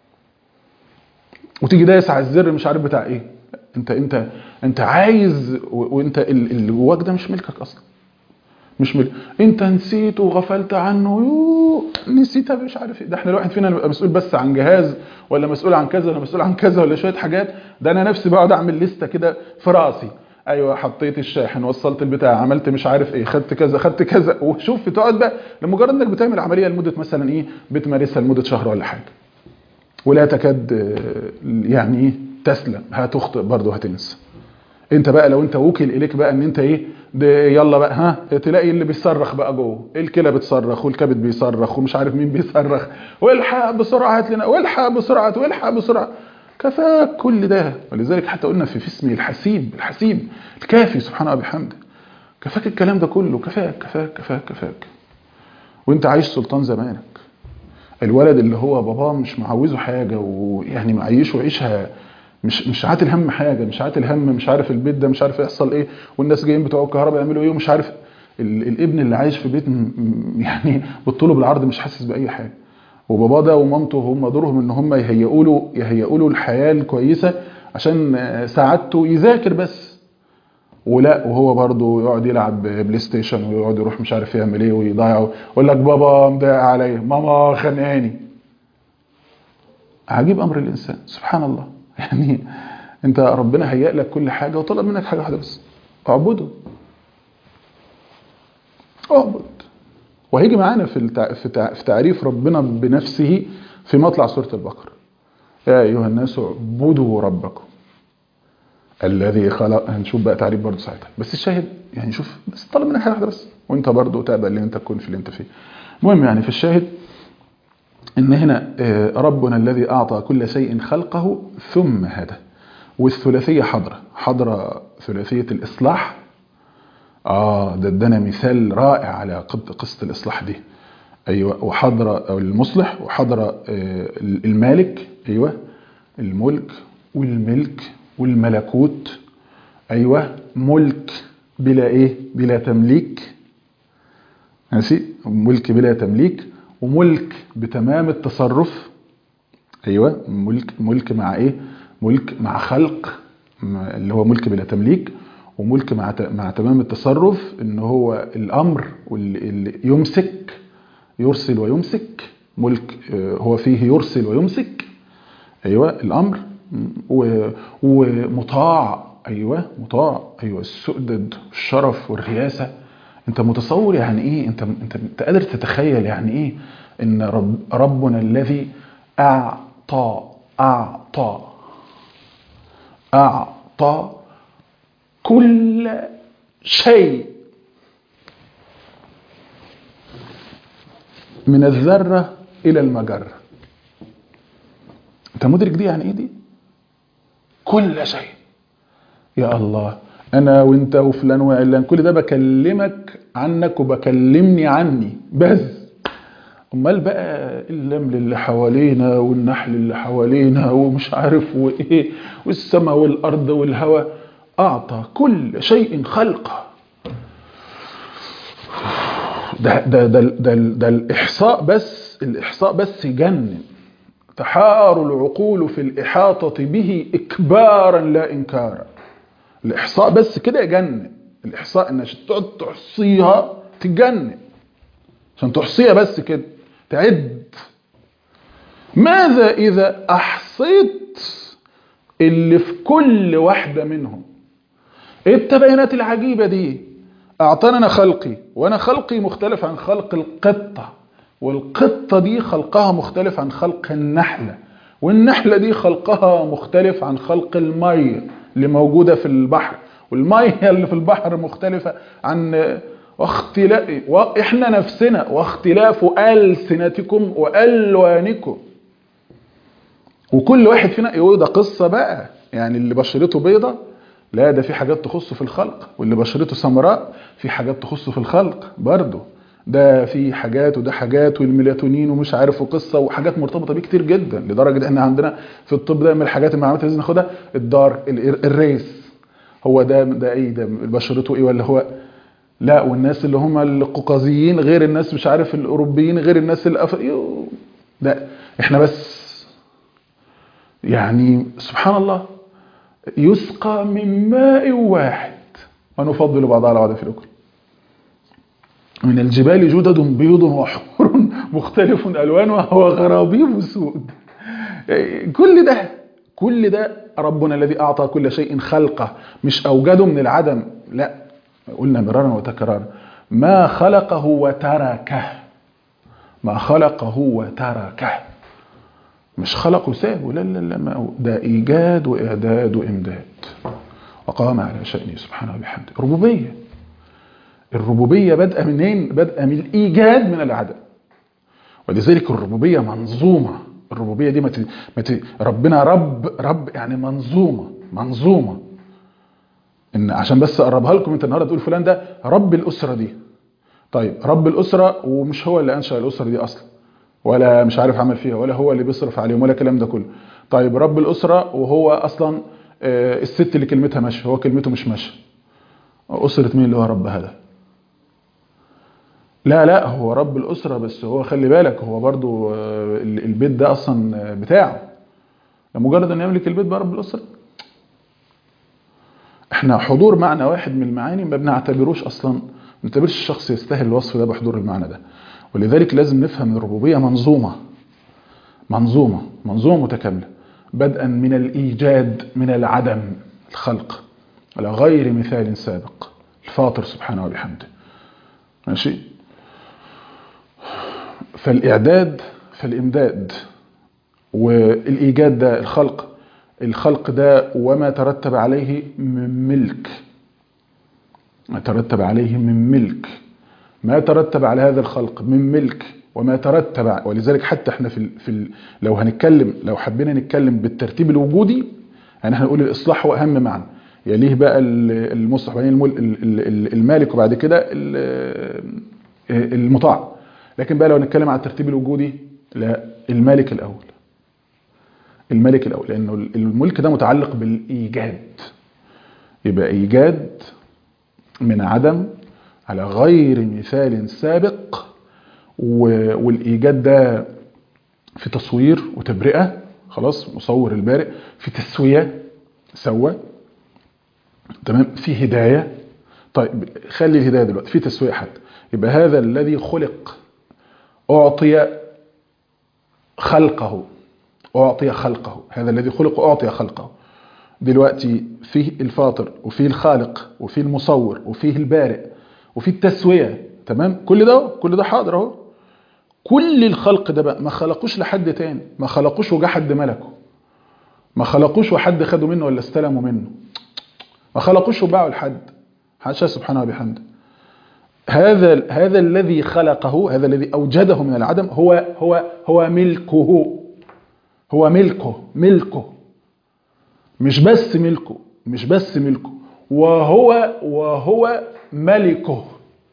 وتيجي دايس على الزر مش عارف بتاع ايه. انت انت انت عايز، وانت اللي جواك ده مش ملكك اصلا، مش ملك. انت نسيت وغفلت عنه، يو نسيتها مش عارف ايه. ده احنا الواحد فينا مسؤول بس عن جهاز، ولا مسؤول عن كذا، ولا مسؤول عن كذا، ولا شويه حاجات. ده انا نفسي بقعد اعمل لسته كده في راسي، ايوه حطيت الشاحن، وصلت البتاع، عملت مش عارف ايه، خدت كذا خدت كذا. وشوف تقعد بقى لمجرد انك بتعمل عمليه لمده مثلا ايه، بتمارسها لمده شهر ولا حاجه، ولا تكاد يعني ايه تسلم، هتخطئ برضه هتنسى. انت بقى لو انت وكل اليك بقى ان انت ايه ده، يلا بقى ها تلاقي اللي بيصرخ بقى جوه، الكلى بتصرخ والكبد بيصرخ ومش عارف مين بيصرخ، والحق بسرعه هات لنا، والحق بسرعه، والحق بسرعه. كفاك كل ده. ولذلك حتى قلنا في, في اسمه الحسيب، الحسيب الكافي سبحانه وبحمده. كفاك الكلام ده كله، كفاك كفاك كفاك كفاك. وانت عايش سلطان زمانك. الولد اللي هو باباه مش معوزه حاجه ويعني معيشه وعيشها، مش مش عاتل هم حاجه، مش عاتل هم مش عارف البيت ده مش عارف يحصل ايه، والناس جايين بتوع الكهرباء يعملوا ايه ومش عارف. الابن اللي عايش في بيت يعني بالطول بالعرض مش حاسس باي حاجه، وبابا ده ومامته هم دورهم ان هم يهيئوا له يهيئوا له الحياه الكويسه عشان سعادته يذاكر بس. ولا وهو برضه يقعد يلعب بلاي ستيشن ويقعد يروح مش عارف يعمل ايه ويضيع، يقول لك بابا مضايق عليا، ماما خانقاني. عجيب امر الانسان سبحان الله. يعني انت ربنا هيئ لك كل حاجه وطلب منك حاجه واحده بس، اعبده. اعبد. وهيجي معانا في التع... في, تع... في تعريف ربنا بنفسه في مطلع سوره البقره: يا ايها الناس اعبدوا ربكم الذي خلق. هنشوف بقى تعريف برضه ساعتها، بس الشاهد يعني شوف بس طلب منك حاجه واحده بس وانت برضه تقبل ان انت تكون في اللي انت فيه. المهم يعني في الشاهد ان هنا ربنا الذي اعطى كل شيء خلقه ثم هدى. والثلاثيه حضره حضره ثلاثيه الاصلاح. اه ده ادانا مثال رائع على قصه الاصلاح دي. ايوه. وحضره المصلح، وحضره المالك. ايوه الملك والملك والملكوت. ايوه ملك بلا ايه؟ بلا تمليك. ماشي. ملك بلا تمليك، وملك بتمام التصرف. ايوه ملك ملك مع ايه؟ ملك مع خلق اللي هو ملك بلا تمليك، وملك مع مع تمام التصرف ان هو الامر واللي يمسك يرسل ويمسك. ملك هو فيه يرسل ويمسك. ايوه الامر. ومطاع. ايوه مطاع. ايوه السؤدد والشرف والرياسه. انت متصور يعني ايه؟ انت انت, انت قادر تتخيل يعني ايه ان رب ربنا الذي اعطى اعطى اعطى كل شيء من الذره الى المجره. انت مدرك دي يعني ايه دي؟ كل شيء. يا الله، انا وانت وفلان وعلان كل ده بكلمك عنك وبكلمني عني بس. امال بقى النمل اللي حوالينا والنحل اللي حوالينا ومش عارف وايه والسماء والارض والهواء. اعطى كل شيء خلقه. ده ده ده ده, ده الاحصاء بس الاحصاء بس يجنن. تحار العقول في الاحاطه به اكبارا لا انكارا. الاحصاء بس كده يجنن. الاحصاء انك تقعد تحصيها تجنن. عشان تحصيها بس كده تعد. ماذا اذا احصيت اللي في كل واحده منهم؟ ايه التباينات العجيبه دي؟ اعطانا خلقي، وانا خلقي مختلف عن خلق القطه، والقطه دي خلقها مختلف عن خلق النحله، والنحله دي خلقها مختلف عن خلق الميه اللي موجودة في البحر، والمية اللي في البحر مختلفة عن واختلاف واحنا نفسنا واختلاف ألسنتكم وألوانكم. وكل واحد فينا يقول ده قصة بقى. يعني اللي بشرته بيضة لا ده في حاجات تخصه في الخلق، واللي بشرته سمراء في حاجات تخصه في الخلق برضه. ده في حاجات وده حاجات، والميلاتونين ومش عارف وقصه وحاجات مرتبطه بيه كتير جدا، لدرجه احنا عندنا في الطب ده من الحاجات المعلومات اللي لازم ناخدها الدار الريس. هو ده ده ايه؟ ده بشرته ايه؟ ولا هو لا، والناس اللي هم القوقازيين غير الناس مش عارف الاوروبيين غير الناس الافريقيين. ده احنا بس يعني سبحان الله يسقى من ماء واحد ونفضل بعضها على بعض في الاكل. من الجبال جدد بيض وحمر مختلف ألوانها وغرابيب سود. كل ده كل ده ربنا الذي أعطى كل شيء خلقه، مش أوجده من العدم. لا، قلنا مرارا وتكرارا ما خلقه وتركه. ما خلقه وتركه، مش خلقه سابه. لا لا لا، ده إيجاد وإعداد وإمداد وقام على شأنه سبحانه وبحمده. ربوبية. الربوبية بدأ منين؟ بدأ من الإيجاد من العدم. ولذلك الربوبية منظومة. الربوبية دي مت... مت... ربنا رب رب يعني منظومة منظومة. إن عشان بس أقربها لكم، أنت النهاردة تقول فلان ده رب الأسرة دي. طيب رب الأسرة ومش هو اللي أنشأ الأسرة دي أصلا، ولا مش عارف عمل فيها، ولا هو اللي بيصرف عليهم، ولا الكلام ده كله. طيب رب الأسرة وهو أصلا الست اللي كلمتها ماشية، هو كلمته مش ماشية. أسرة مين اللي هو ربها ده؟ لا لا هو رب الأسرة، بس هو خلي بالك هو برضو البيت ده أصلا بتاعه، لمجرد أن يملك البيت بقى رب الأسرة. احنا حضور معنى واحد من المعاني ما بنعتبروش أصلا، ما بنعتبرش الشخص يستاهل الوصف ده بحضور المعنى ده. ولذلك لازم نفهم الربوبية منظومة منظومة منظومة متكاملة، بدءا من الإيجاد من العدم، الخلق على غير مثال سابق، الفاطر سبحانه وبحمده. ماشي. فالإعداد فالإمداد والإيجاد ده الخلق، الخلق ده وما ترتب عليه من ملك، ما ترتب عليه من ملك، ما ترتب على هذا الخلق من ملك وما ترتب. ولذلك حتى احنا في ال في ال لو هنتكلم لو حبينا نتكلم بالترتيب الوجودي، يعني احنا نقول الاصلاح هو اهم معنى، يليه بقى المصلح، بعدين المالك، وبعد كده المطاع. لكن بقى لو نتكلم على الترتيب الوجودي، لا، المالك الاول، الملك الاول، لانه الملك ده متعلق بالايجاد. يبقى ايجاد من عدم على غير مثال سابق، والايجاد ده في تصوير وتبرئه، خلاص، مصور البارئ، في تسويه سوى، تمام، في هدايه. طيب خلي الهدايه دلوقتي في تسويه حتى. يبقى هذا الذي خلق اعطي خلقه، أعطي خلقه، هذا الذي خلق أعطي خلقه. دلوقتي فيه الفاطر وفيه الخالق وفيه المصور وفيه البارئ وفيه التسوية، تمام، كل ده كل ده حاضر اهو. كل الخلق ده بقى ما خلقوش لحد تاني، ما خلقوش وجا حد ملكه، ما خلقوش وحد خدوا منه ولا استلموا منه، ما خلقوش وباعوا لحد، حاشا سبحانه وبحمده. هذا هذا الذي خلقه، هذا الذي أوجده من العدم، هو هو هو ملكه، هو ملكه ملكه مش بس ملكه مش بس ملكه وهو وهو ملكه.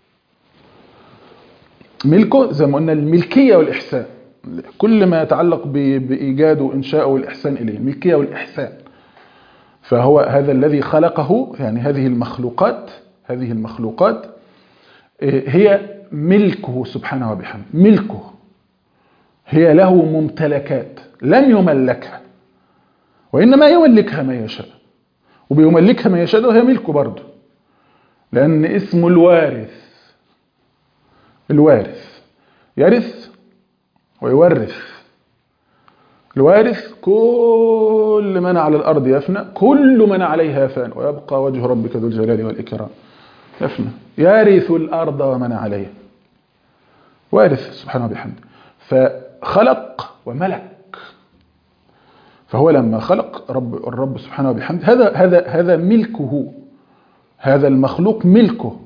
ملكه زي ما قلنا الملكية والإحسان، كل ما يتعلق بإيجاده وإنشائه والإحسان إليه، الملكية والإحسان. فهو هذا الذي خلقه، يعني هذه المخلوقات هذه المخلوقات هي ملكه سبحانه وبحمده، ملكه، هي له ممتلكات لم يملكها، وإنما يملكها ما يشاء، وبيملكها ما يشاء، وهي ملكه برضه، لأن اسمه الوارث. الوارث يرث ويورث. الوارث كل من على الأرض يفنى، كل من عليها فان، ويبقى وجه ربك ذو الجلال والإكرام. يفنى، يرث الأرض ومن عليها، وارث سبحانه وبحمده. فخلق وملك. فهو لما خلق رب الرب سبحانه وبحمده، هذا هذا هذا ملكه، هذا المخلوق ملكه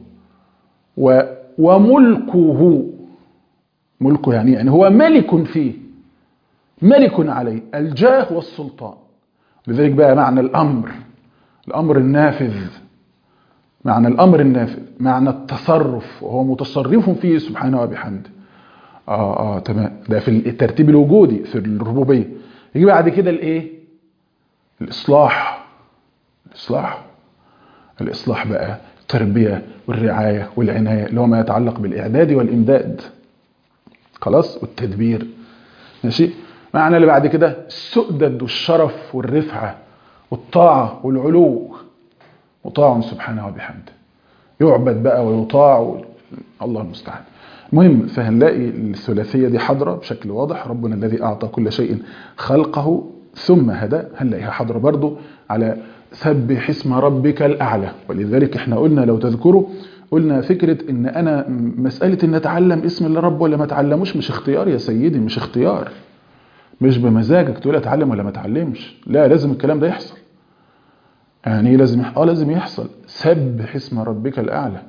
وملكه. ملكه يعني يعني هو ملك فيه، ملك عليه، الجاه والسلطان. لذلك بقى معنى الأمر، الأمر النافذ، معنى الأمر النافذ، معنى التصرف، وهو متصرف فيه سبحانه وبحمده. آه آه تمام، ده في الترتيب الوجودي في الربوبية. يجي بعد كده الإيه؟ الإصلاح. الإصلاح الإصلاح بقى التربية والرعاية والعناية، اللي هو ما يتعلق بالإعداد والإمداد، خلاص، والتدبير. ماشي. معنى اللي بعد كده السؤدد والشرف والرفعة والطاعة والعلو، مطاع سبحانه وبحمده، يعبد بقى ويطاع، الله المستعان. المهم، فهنلاقي الثلاثية دي حاضرة بشكل واضح. ربنا الذي أعطى كل شيء خلقه ثم هدى، هنلاقيها حاضرة برضو على سبح اسم ربك الأعلى. ولذلك احنا قلنا لو تذكروا، قلنا فكرة ان انا مسألة ان اتعلم اسم الله رب ولا ما اتعلموش مش اختيار يا سيدي، مش اختيار، مش بمزاجك تقول اتعلم ولا ما اتعلمش، لا، لازم الكلام ده يحصل. يعني ايه لازم يحصل؟ اه لازم يحصل. سبح اسم ربك الأعلى.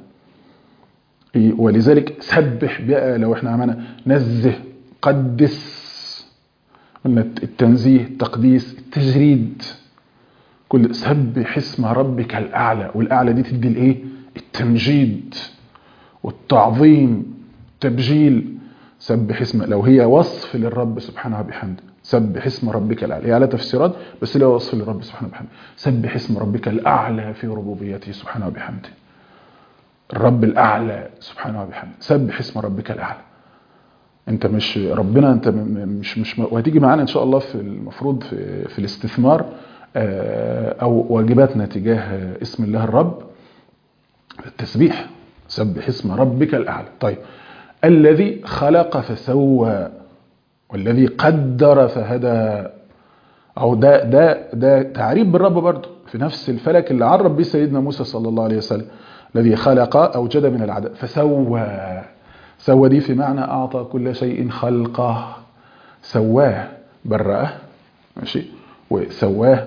ولذلك سبح بقى، لو احنا عملنا نزه، قدس، قلنا التنزيه، التقديس، التجريد، كل سبح اسم ربك الأعلى. والأعلى دي تدي الايه؟ التمجيد والتعظيم، تبجيل. سبح اسم، لو هي وصف للرب سبحانه وبحمده، سبح اسم ربك الأعلى، هي على تفسيرات بس له وصف للرب سبحانه وبحمده. سبح اسم ربك الأعلى في ربوبيته سبحانه وبحمده. الرب الأعلى سبحانه وبحمده، سبح اسم ربك الأعلى. انت مش ربنا، انت مش مش وهتيجي معانا ان شاء الله في المفروض في, في الاستثمار او واجباتنا تجاه اسم الله الرب التسبيح، سبح اسم ربك الأعلى. طيب الذي خلق فسوى والذي قدر فهدى، أو ده ده ده تعريف بالرب برضه في نفس الفلك اللي عرب به سيدنا موسى صلى الله عليه وسلم. الذي خلق أوجد من العدم فسوى. سوى دي في معنى أعطى كل شيء خلقه، سواه برأه ماشي، وسواه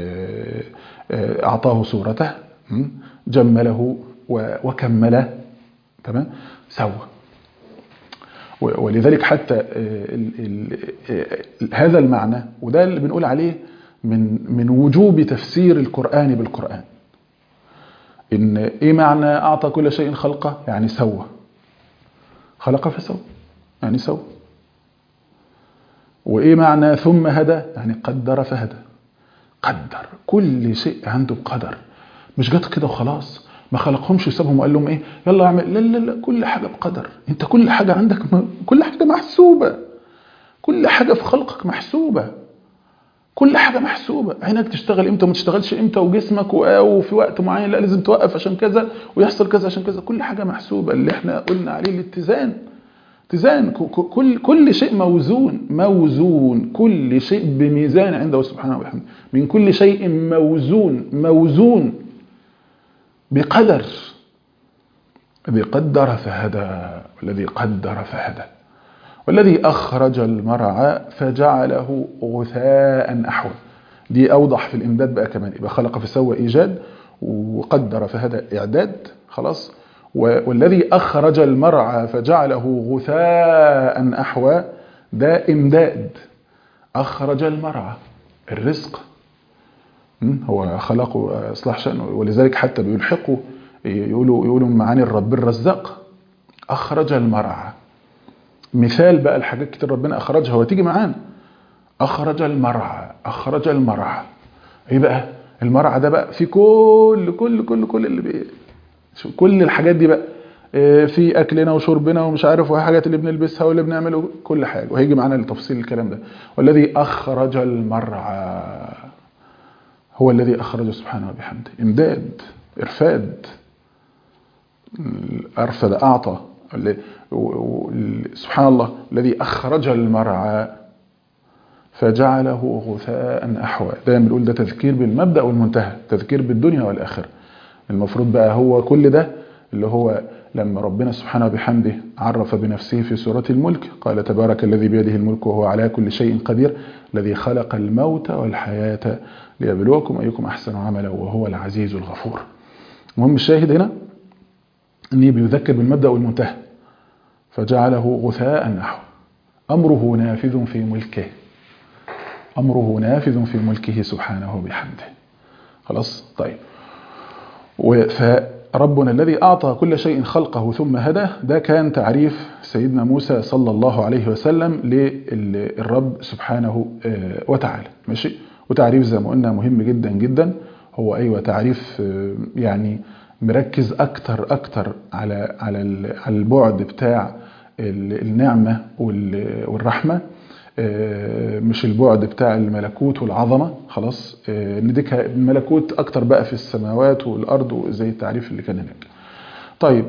أعطاه صورته، جمله وكمله، تمام، سوى. ولذلك حتى ال ال ال هذا المعنى، وده اللي بنقول عليه من من وجوب تفسير القرآن بالقرآن. إن إيه معنى أعطى كل شيء خلقه؟ يعني سوى. خلق فسوى يعني سوى. وإيه معنى ثم هدى؟ يعني قدر فهدى. قدر كل شيء عنده بقدر، مش جات كده وخلاص، ما خلقهمش وسابهم وقال لهم ايه يلا اعمل، لا لا لا، كل حاجه بقدر. انت كل حاجه عندك، كل حاجه محسوبه، كل حاجه في خلقك محسوبه، كل حاجه محسوبه. عينك تشتغل امتى وما تشتغلش امتى، وجسمك وفي وقت معين لا لازم توقف عشان كذا ويحصل كذا عشان كذا، كل حاجه محسوبه. اللي احنا قلنا عليه الاتزان، اتزان، كل كل شيء موزون، موزون كل شيء بميزان عنده سبحانه وبحمده. من كل شيء موزون، موزون بقدر. الذي قدر فهدى والذي قدر فهدى والذي أخرج المرعى فجعله غثاء أحوى. دي أوضح في الإمداد بقى كمان، يبقى خلق فسوى إيجاد، وقدر فهدى إعداد، خلاص. والذي أخرج المرعى فجعله غثاء أحوى ده إمداد. أخرج المرعى الرزق، هو خلقه إصلاح شأنه. ولذلك حتى بيلحقوا يقولوا يقولوا معاني الرب الرزاق. أخرج المرعى مثال بقى الحاجات كتير ربنا أخرجها وتيجي معانا. أخرج المرعى، أخرج المرعى. إيه بقى المرعى ده بقى؟ في كل كل كل كل اللي بي كل الحاجات دي بقى، في أكلنا وشربنا ومش عارف، وحاجات اللي بنلبسها واللي بنعمله، كل حاجة. وهيجي معانا لتفصيل الكلام ده. والذي أخرج المرعى هو الذي أخرج سبحانه وبحمده. إمداد، إرفاد، أرفد، أعطى. سبحان الله، الذي أخرج المرعى فجعله غثاء أحوى. دايما بنقول ده تذكير بالمبدأ والمنتهى، تذكير بالدنيا والآخرة. المفروض بقى هو كل ده اللي هو لما ربنا سبحانه وبحمده عرف بنفسه في سورة الملك، قال تبارك الذي بيده الملك وهو على كل شيء قدير، الذي خلق الموت والحياة ليبلوكم أيكم أحسن عملا وهو العزيز الغفور. المهم الشاهد هنا أنه بيذكر بالمبدأ والمنتهى. فجعله غثاء نحو أمره نافذ في ملكه، أمره نافذ في ملكه سبحانه بحمده. خلاص. طيب، فربنا الذي أعطى كل شيء خلقه ثم هدى، ده كان تعريف سيدنا موسى صلى الله عليه وسلم للرب سبحانه وتعالى. ماشي. وتعريف زي ما قلنا مهم جدا جدا. هو أيوة تعريف يعني مركز أكتر أكتر على على على البعد بتاع النعمة والرحمة، مش البعد بتاع الملكوت والعظمة. خلاص، نديك الملكوت أكتر بقى في السماوات والأرض وزي التعريف اللي كان هناك. طيب،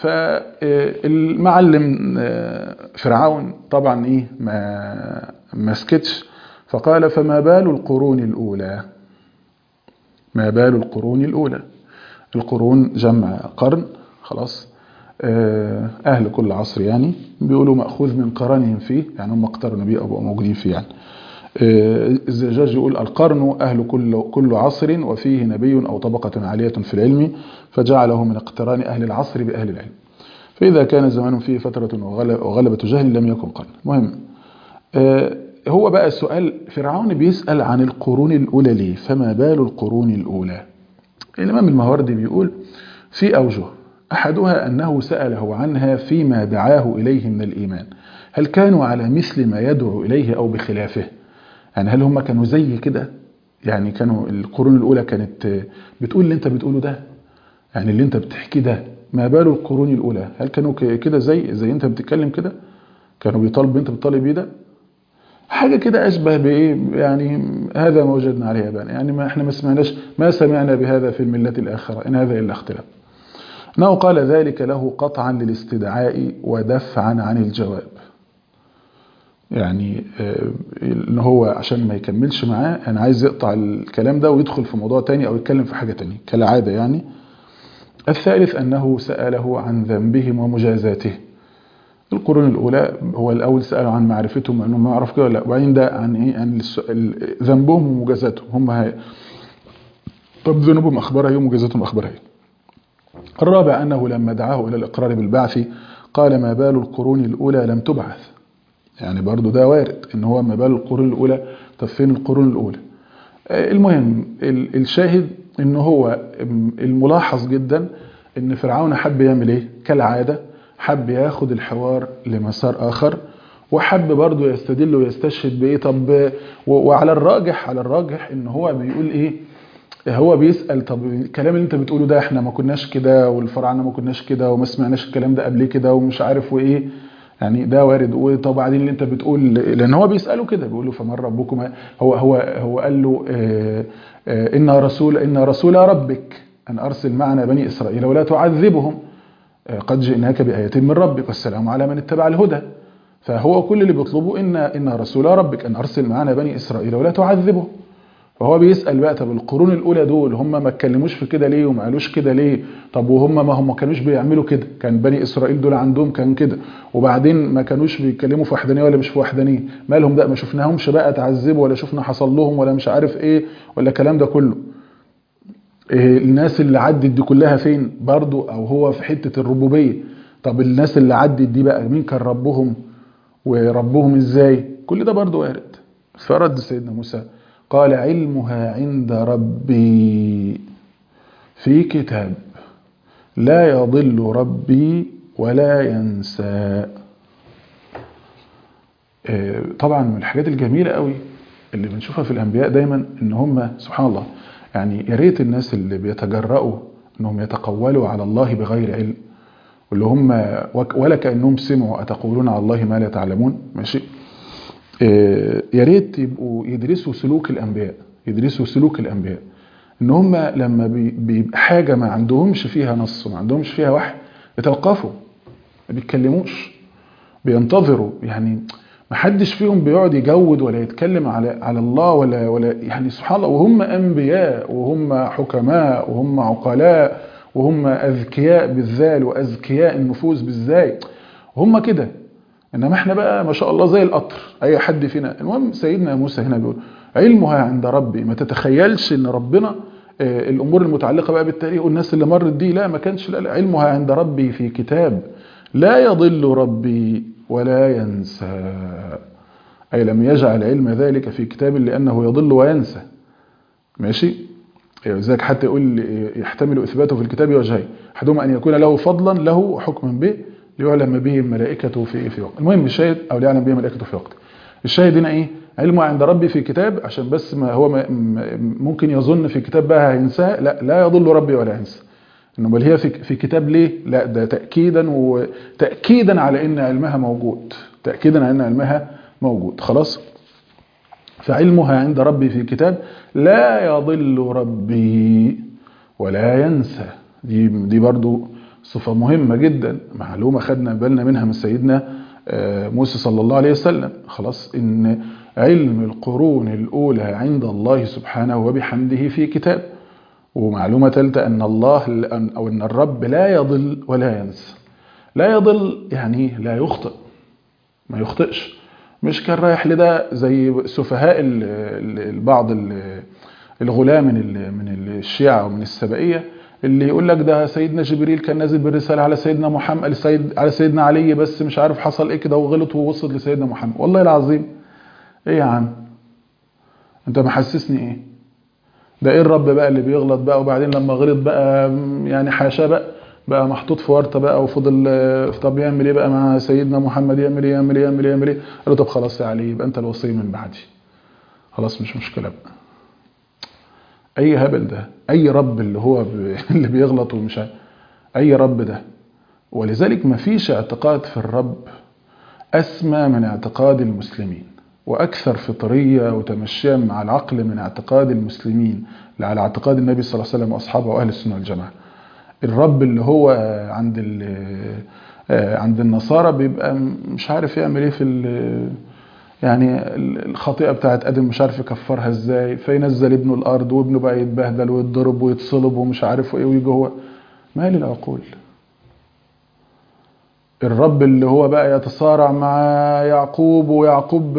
فالمعلم فرعون طبعا إيه ما ما سكتش، فقال فما بال القرون الأولى. ما بال القرون الأولى. القرون جمع قرن. خلاص. أهل كل عصر يعني بيقولوا مأخوذ من قرنهم فيه، يعني هم اقترنوا بيه أو بقوا موجودين فيه. يعني الزجاج يقول القرن أهل كل كل عصر وفيه نبي أو طبقة عالية في العلم فجعله من اقتران أهل العصر بأهل العلم، فإذا كان زمان فيه فترة وغلبة جهل لم يكن قرن. مهم. هو بقى السؤال، فرعون بيسأل عن القرون الأولى ليه؟ فما بال القرون الأولى؟ الإمام الماوردي بيقول في أوجه، أحدها أنه سأله عنها فيما دعاه إليه من الإيمان، هل كانوا على مثل ما يدعو إليه أو بخلافه؟ يعني هل هم كانوا زي كده؟ يعني كانوا القرون الأولى كانت بتقول اللي أنت بتقوله ده، يعني اللي أنت بتحكي ده ما بال القرون الأولى؟ هل كانوا كده زي زي أنت بتتكلم كده؟ كانوا بيطالب أنت بتطالب بيه ده؟ حاجة كده أشبه بإيه يعني؟ هذا ما وجدنا عليه آباءنا، يعني ما إحنا ما سمعناش ما سمعنا بهذا في الملة الآخرة إن هذا إلا اختلاف. أنه قال ذلك له قطعا للاستدعاء ودفعا عن الجواب. يعني إن هو عشان ما يكملش معاه أنا عايز يقطع الكلام ده ويدخل في موضوع تاني أو يتكلم في حاجة تانية كالعادة يعني. الثالث أنه سأله عن ذنبهم ومجازاته. القرون الأولى هو الأول سأله عن معرفتهم أنهم ما يعرف كده ولا لا، وبعدين ده عن إيه؟ عن ذنبهم ومجازاتهم هم هاي. طب ذنوبهم أخبارها إيه ومجازاتهم أخبارها إيه؟ الرابع أنه لما دعاه إلى الإقرار بالبعث قال ما بال القرون الأولى لم تبعث. يعني برضو ده وارد إن هو ما بال القرون الأولى، طب فين القرون الأولى؟ المهم الشاهد إن هو الملاحظ جدا إن فرعون حب يعمل إيه؟ كالعادة حب ياخد الحوار لمسار آخر، وحب برضو يستدل ويستشهد بإيه. طب وعلى الراجح على الراجح إن هو بيقول إيه؟ هو بيسأل طب الكلام اللي انت بتقوله ده احنا ما كناش كده والفراعنه ما كناش كده وما سمعناش الكلام ده قبل كده ومش عارف وايه، يعني ده وارد. وطب بعدين اللي انت بتقول، لان هو بيسأله كده بيقول له فمن ربكم، هو هو هو قال له اه اه ان رسول ان رسول ربك ان ارسل معنا بني اسرائيل ولا تعذبهم اه قد جئناك بآية من ربك والسلام على من اتبع الهدى. فهو كل اللي بيطلبه ان ان رسول ربك ان ارسل معنا بني اسرائيل ولا تعذبهم. فهو بيسأل بقى طب القرون الأولى دول هم ما اتكلموش في كده ليه وما قالوش كده ليه؟ طب وهم ما هم ما كانوش بيعملوا كده، كان بني إسرائيل دول عندهم كان كده، وبعدين ما كانوش بيتكلموا في وحدانية ولا مش في وحدانية، مالهم بقى ما شفناهمش بقى تعذبوا ولا شفنا حصل لهم ولا مش عارف ايه ولا الكلام ده كله. إيه الناس اللي عدت دي كلها فين برضو؟ او هو في حتة الربوبية، طب الناس اللي عدت دي بقى مين كان ربهم وربهم ازاي؟ كل ده برضو وارد. فرد سيدنا موسى قال علمها عند ربي في كتاب لا يضل ربي ولا ينسى. طبعا من الحاجات الجميلة قوي اللي بنشوفها في الأنبياء دايما ان هم سبحان الله، يعني يا ريت الناس اللي بيتجرؤوا انهم يتقولوا على الله بغير علم، واللي هم ولا كأنهم سمعوا أتقولون على الله ما لا تعلمون، ماشي؟ يا ريت يبقوا يدرسوا سلوك الأنبياء، يدرسوا سلوك الأنبياء ان هم لما بيبقى حاجة ما عندهمش فيها نص وما عندهمش فيها وحي يتوقفوا، ما بيتكلموش، بينتظروا. يعني ما حدش فيهم بيقعد يجود ولا يتكلم على على الله ولا ولا يعني سبحان الله، وهم أنبياء وهم حكماء وهم عقلاء وهم أذكياء بالذال وأذكياء النفوس بالذات، هم كده. إنما احنا بقى ما شاء الله زي القطر أي حد فينا. المهم سيدنا موسى هنا بيقول علمها عند ربي. ما تتخيلش إن ربنا الأمور المتعلقة بقى بالتاريخ والناس اللي مرت دي لا ما كانش، لا, لا علمها عند ربي في كتاب لا يضل ربي ولا ينسى، أي لم يجعل علم ذلك في كتاب لأنه يضل وينسى، ماشي؟ ذلك حتى يقول يحتمل إثباته في الكتاب وجهين، أحدهما أن يكون له فضلا له حكما به ليعلم به الملائكة في في وقت. المهم الشاهد أو ليعلم به الملائكة في وقت. الشاهد هنا إيه؟ علمه عند ربي في كتاب، عشان بس ما هو ما ممكن يظن في كتاب بقى هينساه، لا لا يضل ربي ولا ينسى. إنما هي في في كتاب ليه؟ لا ده تأكيدا وتأكيدا على إن علمها موجود، تأكيدا على إن علمها موجود. خلاص؟ فعلمها عند ربي في كتاب لا يضل ربي ولا ينسى. دي دي برضو صفة مهمة جدا، معلومة خدنا بالنا منها من سيدنا موسى صلى الله عليه وسلم. خلاص إن علم القرون الأولى عند الله سبحانه وبحمده في كتاب. ومعلومة ثالثة أن الله أو أن الرب لا يضل ولا ينسى. لا يضل يعني لا يخطئ، ما يخطئش، مش كان رايح لده زي سفهاء البعض الغلاة من من الشيعة ومن السبائية اللي يقول لك ده سيدنا جبريل كان نازل بالرسالة على سيدنا محمد سيد على سيدنا علي، بس مش عارف حصل ايه كده وغلط ووصل لسيدنا محمد. والله العظيم ايه يا عم انت محسسني ايه؟ ده ايه الرب بقى اللي بيغلط بقى وبعدين لما غلط بقى يعني حاشا بقى بقى محطوط في ورطه بقى وفضل طب يعمل ايه بقى مع سيدنا محمد؟ يعمل ايه يعمل ايه يعمل ايه يعمل ايه؟ قال له طب خلاص يا علي يبقى انت الوصي من بعدي، خلاص مش مشكله بقى. اي هبل ده، اي رب اللي هو ب... اللي بيغلط ومش عارف. أي رب ده. ولذلك ما فيش اعتقاد في الرب أسمى من اعتقاد المسلمين، وأكثر فطرية وتمشيا مع العقل من اعتقاد المسلمين على اعتقاد النبي صلى الله عليه وسلم وأصحابه وأهل السنة والجماعة. الرب اللي هو عند عند النصارى بيبقى مش عارف يعمل ايه في يعني الخطيئة بتاعت آدم مش عارف يكفرها ازاي، فينزل ابنه الأرض وابنه بقى يتبهدل ويتضرب ويتصلب ومش عارف ايه ويجي هو. مال العقول؟ الرب اللي هو بقى يتصارع مع يعقوب، ويعقوب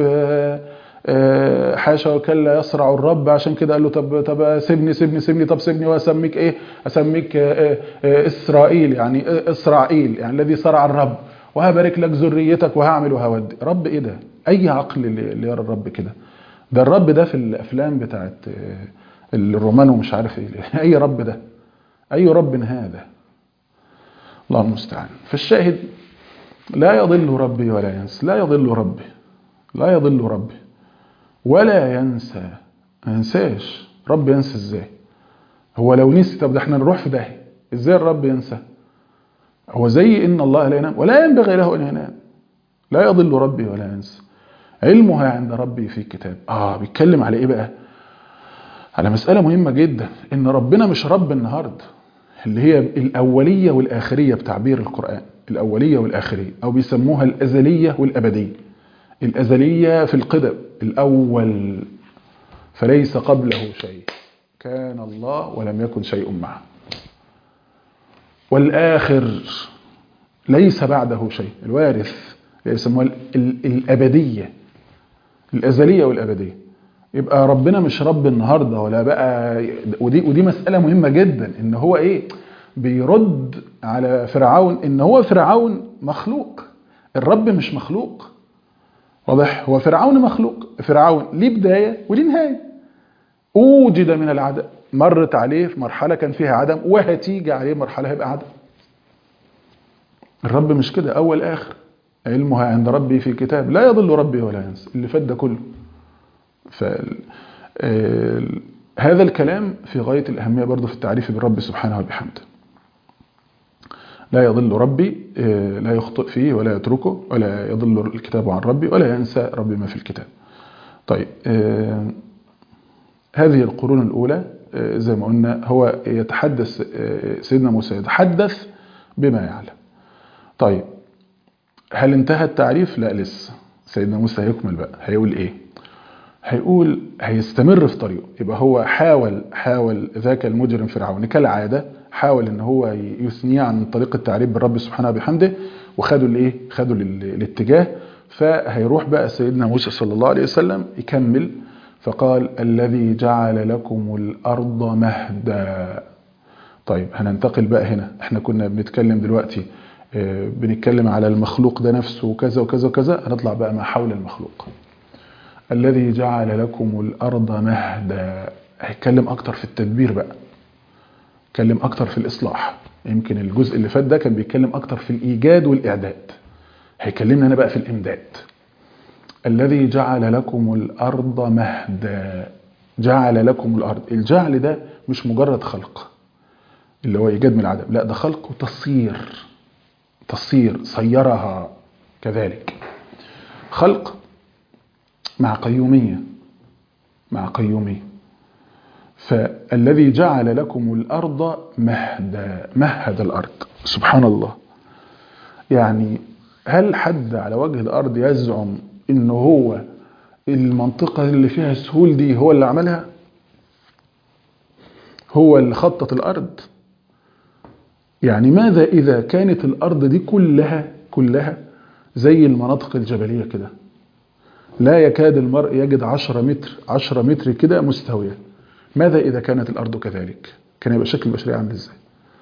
حاشا وكلا يصرع الرب، عشان كده قال له طب طب سيبني سيبني سيبني طب سيبني واسميك ايه؟ اسميك اسرائيل، يعني اسرائيل يعني الذي صرع الرب، وهبارك لك ذريتك وهعمل وهودي. رب ايه ده؟ اي عقل اللي يرى الرب كده؟ ده الرب ده في الافلام بتاعت الرومان ومش عارف ايه. اي رب ده؟ اي رب هذا؟ الله المستعان. فالشاهد لا يضل ربي ولا ينسى، لا يضل ربي، لا يضل ربي ولا ينسى. ما ينساش. رب ينسى ازاي؟ هو لو نسي طب ده احنا نروح في داهيه. ازاي الرب ينسى؟ هو زي ان الله لا ينام ولا ينبغي له ان ينام. لا يضل ربي ولا ينسى. علمها عند ربي في كتاب. اه بيتكلم على ايه بقى؟ على مسألة مهمة جدا، ان ربنا مش رب النهارده اللي هي الأولية والآخرية بتعبير القرآن، الأولية والآخرية، أو بيسموها الأزلية والأبدية. الأزلية في القدم، الأول فليس قبله شيء، كان الله ولم يكن شيء معه. والآخر ليس بعده شيء، الوارث، يسموها الأبدية، الأزلية والأبدية. يبقى ربنا مش رب النهارده ولا بقى. ودي ودي مسألة مهمة جدا، ان هو ايه بيرد على فرعون، ان هو فرعون مخلوق، الرب مش مخلوق. واضح؟ هو فرعون مخلوق، فرعون ليه بداية وليه نهاية. اوجد من العدم، مرت عليه في مرحلة كان فيها عدم، وهتيجي عليه مرحلة هيبقى عدم. الرب مش كده، اول اخر. علمها عند ربي في كتاب لا يضل ربي ولا ينسى. اللي فات ده كله. فهذا الكلام في غاية الأهمية برضو في التعريف بالرب سبحانه وبحمده. لا يضل ربي، لا يخطئ فيه ولا يتركه، ولا يضل الكتاب عن ربي ولا ينسى ربي ما في الكتاب. طيب هذه القرون الأولى زي ما قلنا هو يتحدث، سيدنا موسى يتحدث بما يعلم. طيب هل انتهى التعريف؟ لا لسه. سيدنا موسى هيكمل بقى، هيقول ايه؟ هيقول هيستمر في طريقه. يبقى هو حاول حاول ذاك المجرم فرعون كالعادة، حاول ان هو يثنيه عن طريق التعريف بالرب سبحانه وبحمده، وخدوا الايه؟ خدوا الاتجاه. فهيروح بقى سيدنا موسى صلى الله عليه وسلم يكمل، فقال الذي جعل لكم الارض مهدا. طيب هننتقل بقى هنا، احنا كنا بنتكلم دلوقتي بنتكلم على المخلوق ده نفسه وكذا وكذا وكذا، هنطلع بقى ما حول المخلوق. الذي جعل لكم الأرض مهدا، هيتكلم أكتر في التدبير بقى، يتكلم أكتر في الإصلاح. يمكن الجزء اللي فات ده كان بيتكلم أكتر في الإيجاد والإعداد، هيكلمنا أنا بقى في الإمداد. الذي جعل لكم الأرض مهدا. جعل لكم الأرض، الجعل ده مش مجرد خلق اللي هو إيجاد من العدم، لا ده خلق وتصير، تصير صيرها كذلك. خلق مع قيومية، مع قيومية. فالذي جعل لكم الأرض مهدا، مهد الأرض. سبحان الله. يعني هل حد على وجه الأرض يزعم إنه هو المنطقة اللي فيها السهول دي هو اللي عملها؟ هو اللي خطط الأرض؟ يعني ماذا إذا كانت الأرض دي كلها كلها زي المناطق الجبلية كده، لا يكاد المرء يجد عشرة متر عشرة متر كده مستوية؟ ماذا إذا كانت الأرض كذلك؟ كان يبقى شكل البشرية عامل إزاي؟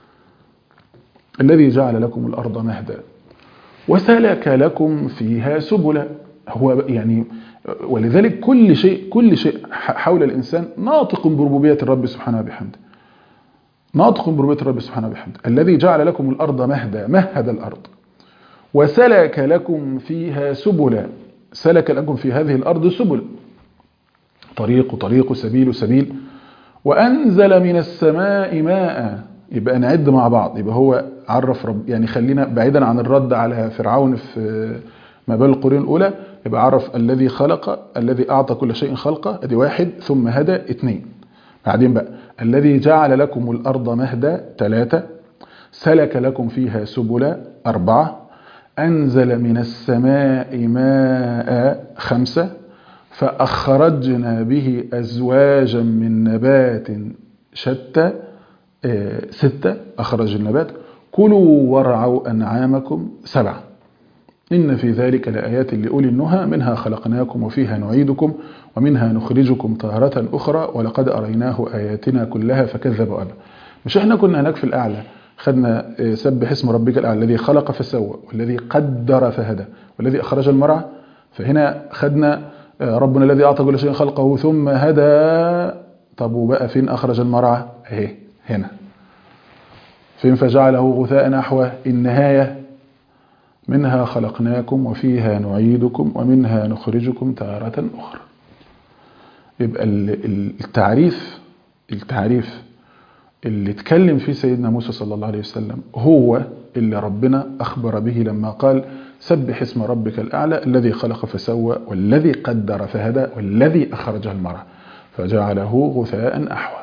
الذي جعل لكم الأرض مهدا وسلك لكم فيها سبلا. هو يعني ولذلك كل شيء كل شيء حول الإنسان ناطق بربوبية الرب سبحانه وبحمده، ناطق بربوبية الرب سبحانه وبحمده. الذي جعل لكم الأرض مهدا، مهد الأرض، وسلك لكم فيها سبلا. سلك لكم في هذه الأرض سبل، طريق طريق، سبيل سبيل. وأنزل من السماء ماء، يبقى نعد مع بعض. يبقى هو عرف رب، يعني خلينا بعيدا عن الرد على فرعون في ما بين القرون الأولى، يبقى عرف الذي خلق، الذي أعطى كل شيء خلقه، ادي واحد، ثم هدى اثنين. بعدين بقى الذي جعل لكم الأرض مهدا ثلاثة، سلك لكم فيها سبلا أربعة، أنزل من السماء ماء خمسة، فأخرجنا به أزواجا من نبات شتى ستة، أخرج النبات، كلوا وارعوا أنعامكم سبعة، إن في ذلك لآيات لأولي النهى، منها خلقناكم وفيها نعيدكم ومنها نخرجكم طهرة أخرى ولقد أريناه آياتنا كلها فكذب وأبى. مش احنا كنا هناك في الأعلى خدنا سبح اسم ربك الأعلى الذي خلق فسوى والذي قدر فهدى والذي أخرج المرعى؟ فهنا خدنا ربنا الذي أعطى كل شيء خلقه ثم هدى. طب وبقى فين أخرج المرعى؟ اهي هنا فين فجعله غثاء نحوه. النهاية منها خلقناكم وفيها نعيدكم ومنها نخرجكم تارة أخرى. يبقى التعريف التعريف اللي اتكلم فيه سيدنا موسى صلى الله عليه وسلم هو اللي ربنا أخبر به لما قال سبح اسم ربك الأعلى الذي خلق فسوى والذي قدر فهدى والذي أخرج المرعى فجعله غثاء أحوى.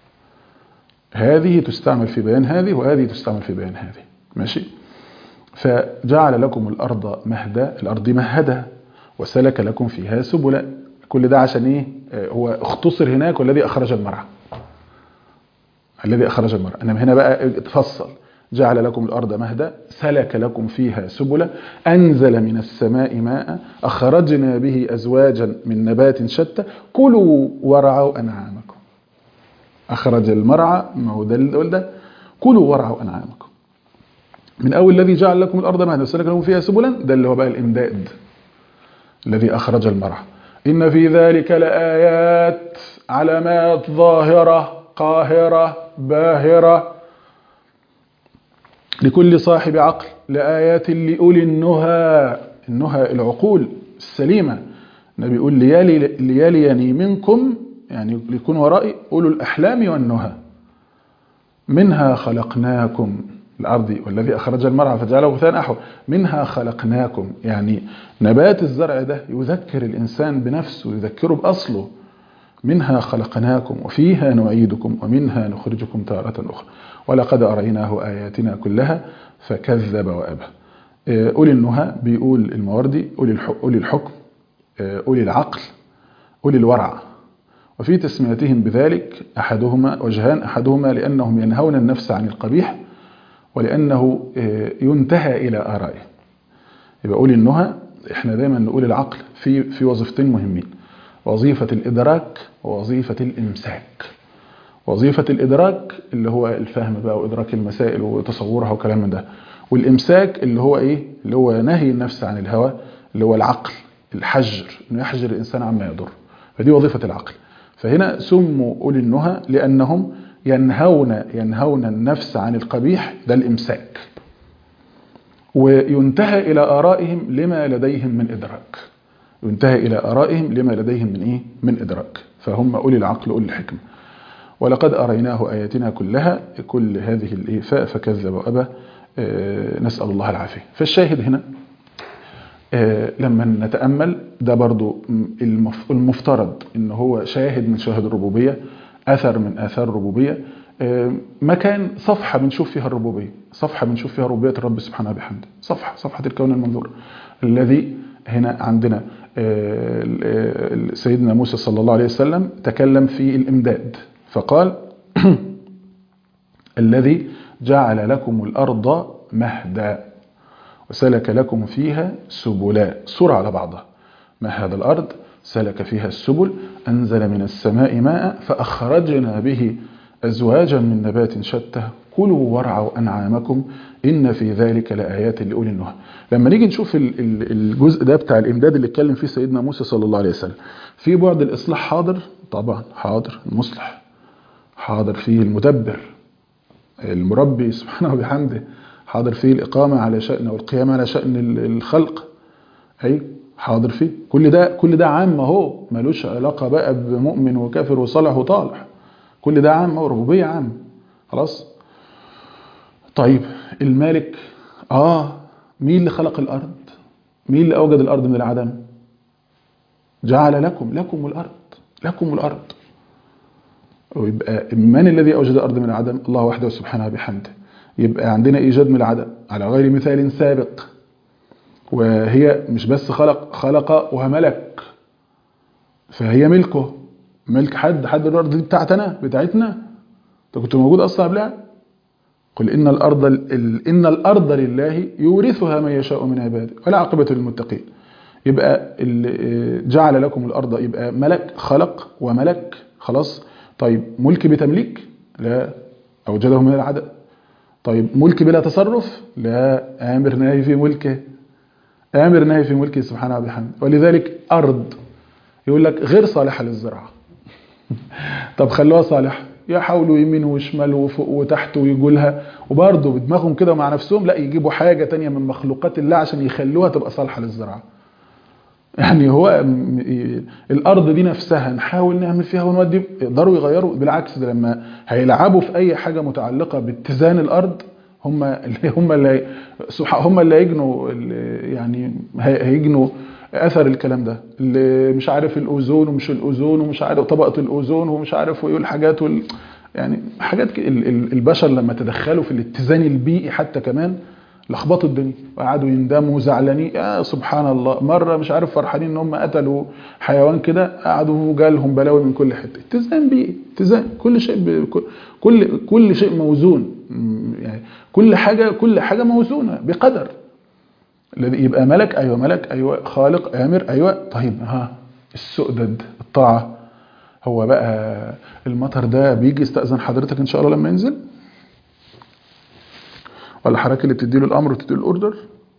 هذه تستعمل في بيان هذه وهذه تستعمل في بيان هذه. ماشي. فجعل لكم الأرض مهدا، الأرض مهدة، وسلك لكم فيها سبلا. كل ده عشان ايه؟ هو اختصر هناك والذي أخرج المرعى، الذي أخرج المرعى. انما هنا بقى اتفصل، جعل لكم الأرض مهدا، سلك لكم فيها سبلا، أنزل من السماء ماء، أخرجنا به أزواجا من نبات شتى، كلوا ورعوا أنعامكم. أخرج المرعى، ما هو ده ده، كلوا ورعوا أنعامكم. من أول الذي جعل لكم الأرض مهدا وسلك لكم فيها سبلا، ده اللي هو بقى الإمداد الذي أخرج المرعى. إن في ذلك لآيات، علامات ظاهرة قاهرة باهرة لكل صاحب عقل، لآيات لأولي النهى، النهى العقول السليمة. النبي يقول ليالي لياليني منكم، يعني ليكون ورائي أولو الأحلام والنهى. منها خلقناكم، الأرض والذي أخرج المرعى فجعله غثاء أحوى، منها خلقناكم، يعني نبات الزرع ده يذكر الإنسان بنفسه، يذكره بأصله. منها خلقناكم وفيها نعيدكم ومنها نخرجكم تارة أخرى ولقد أريناه آياتنا كلها فكذب وأبى. أولي النهى بيقول المواردي أولي الحكم، أولي العقل، أولي الورع. وفي تسميتهم بذلك أحدهما وجهان، أحدهما لأنهم ينهون النفس عن القبيح ولأنه ينتهى إلى آرائه. يبقى أولي النهى، إحنا دايما نقول العقل في في وظيفتين مهمين، وظيفة الإدراك ووظيفة الإمساك. وظيفة الإدراك اللي هو الفهم بقى وإدراك المسائل وتصورها وكلام من ده، والإمساك اللي هو إيه؟ اللي هو نهي النفس عن الهوى، اللي هو العقل، الحجر، إنه يحجر الإنسان عما يضر. فدي وظيفة العقل. فهنا سموا أولي النهى لأنهم ينهون ينهون النفس عن القبيح، ده الإمساك، وينتهى إلى آرائهم لما لديهم من إدراك، ينتهى إلى آرائهم لما لديهم من إيه؟ من إدراك. فهم أولي العقل أولي الحكمة. ولقد أريناه آياتنا كلها، كل هذه الإيفاء فكذب وأبى. آه نسأل الله العافية. فالشاهد هنا آه لما نتأمل ده برضو المفترض إن هو شاهد من شواهد الربوبية، أثر من آثار الربوبية، آه مكان صفحة بنشوف فيها الربوبية، صفحة بنشوف فيها ربوبية الرب سبحانه وبحمده، صفحة صفحة الكون المنظور. الذي هنا عندنا سيدنا موسى صلى الله عليه وسلم تكلم في الإمداد فقال الذي جعل لكم الأرض مهدا وسلك لكم فيها سبلا، سورة على بعضها. مهد الأرض، سلك فيها السبل، أنزل من السماء ماء فأخرجنا به أزواجا من نبات شتى، كلوا وارعوا أنعامكم إن في ذلك لآيات لأولي النهى. لما نيجي نشوف الجزء ده بتاع الإمداد اللي اتكلم فيه سيدنا موسى صلى الله عليه وسلم، في بعد الإصلاح حاضر طبعا، حاضر المصلح، حاضر فيه المدبر المربي سبحانه وبحمده، حاضر فيه الإقامة على شأن والقيام على شأن الخلق، أي حاضر فيه كل ده. كل ده عام اهو، ملوش علاقة بقى بمؤمن وكافر وصالح وطالح، كل ده عام اهو، ربوبية عام خلاص. طيب المالك، اه مين اللي خلق الارض؟ مين اللي اوجد الارض من العدم؟ جعل لكم لكم الارض لكم الارض. ويبقى من الذي اوجد الارض من العدم؟ الله وحده سبحانه بحمده. يبقى عندنا ايجاد من العدم على غير مثال سابق، وهي مش بس خلق خلق وملك، فهي ملكه، ملك حد حد الارض دي بتاعتنا بتاعتنا. انت كنت موجود اصلا قبلها. قل ان الارض ال... ان الارض لله يورثها من يشاء من عباده ولا عاقبه للمتقين. يبقى جعل لكم الارض، يبقى ملك خلق وملك خلاص. طيب ملك بتمليك؟ لا، اوجده من العدم. طيب ملك بلا تصرف؟ لا، امر ناهي في ملكه، امر ناهي في ملكه سبحانه وبحمده. ولذلك ارض يقول لك غير صالحه للزراعه. طب خلوها صالحه، يحاولوا يمين وشمال وفوق وتحت ويقولها، وبرضه بدماغهم كده مع نفسهم لا يجيبوا حاجه تانية من مخلوقات الله عشان يخلوها تبقى صالحه للزراعه. يعني هو الارض دي نفسها نحاول نعمل فيها ونودي، يقدروا يغيروا؟ بالعكس، ده لما هيلعبوا في اي حاجه متعلقه باتزان الارض هم اللي هم اللي هم اللي هيجنوا، يعني هيجنوا اثر الكلام ده، اللي مش عارف الاوزون ومش الاوزون ومش عارف طبقه الاوزون ومش عارف ويقول حاجات وال يعني حاجات. البشر لما تدخلوا في الاتزان البيئي حتى كمان لخبطوا الدنيا وقعدوا يندموا وزعلانين. يا سبحان الله، مره مش عارف فرحانين ان هم قتلوا حيوان كده، قعدوا جالهم بلاوي من كل حته. اتزان بيئي، اتزان كل شيء، كل كل شيء موزون، يعني كل حاجه كل حاجه موزونه بقدر. الذي يبقى ملك، ايوه ملك، ايوه خالق، امر، ايوه. طيب ها السؤدد الطاعه، هو بقى المطر ده بيجي يستأذن حضرتك ان شاء الله لما ينزل؟ ولا حضرتك اللي بتديله الامر وتديله الاوردر؟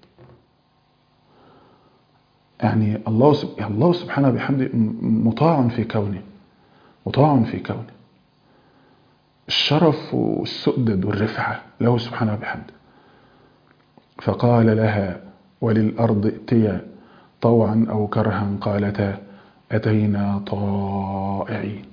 يعني الله سب... يعني الله سبحانه بحمده مطاع في كونه، مطاع في كونه. الشرف والسؤدد والرفعه له سبحانه بحمده. فقال لها وللارض ائتيا طوعا او كرها قالتا اتينا طائعين.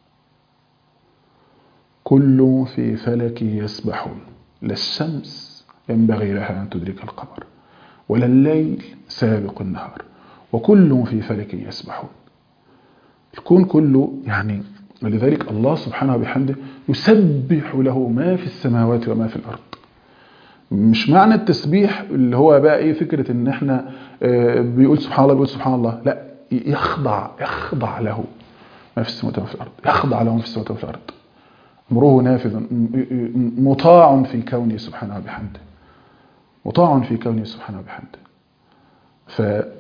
كل في فلك يسبحون، لا الشمس ينبغي لها ان تدرك القمر ولا الليل سابق النهار، وكل في فلك يسبحون. الكون كله يعني. ولذلك الله سبحانه وبحمده يسبح له ما في السماوات وما في الارض. مش معنى التسبيح اللي هو بقى ايه فكره ان احنا بيقول سبحان الله بيقول سبحان الله، لا، يخضع يخضع له ما في السماوات وما في الارض، يخضع له ما في السماوات وما في الارض. امره نافذ، مطاع في كونه سبحانه وبحمده، مطاع في كونه سبحانه وبحمده. ف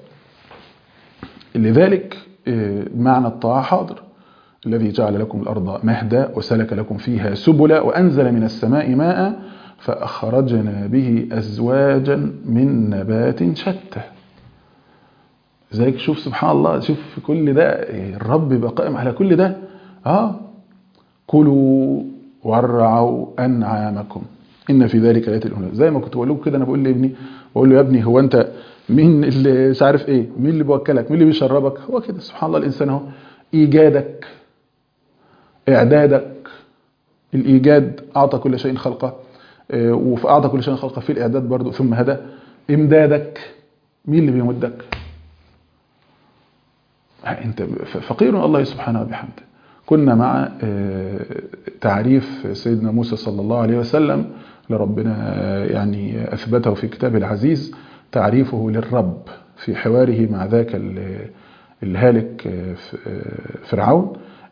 لذلك معنى الطاعة حاضر. الذي جعل لكم الأرض مهدا وسلك لكم فيها سبلا وأنزل من السماء ماء فأخرجنا به أزواجا من نبات شتى. لذلك شوف سبحان الله، شوف كل ده الرب يبقى قائم على كل ده. آه كلوا وارعوا أنعامكم إن في ذلك لآيات لأولي الألباب. زي ما كنت بقول لكم كده، أنا بقول لابني بقول له يا ابني هو أنت مين اللي مش عارف ايه، مين اللي بيوكلك، مين اللي بيشربك؟ هو كده سبحان الله. الانسان اهو ايجادك، اعدادك. الايجاد اعطى كل شيء خلقه، واعطى كل شيء خلقه في الاعداد برضو، ثم هدى. امدادك، مين اللي بيمدك؟ انت فقير الله سبحانه وبحمده. كنا مع تعريف سيدنا موسى صلى الله عليه وسلم لربنا، يعني اثبته في كتابه العزيز، تعريفه للرب في حواره مع ذاك الهالك فرعون.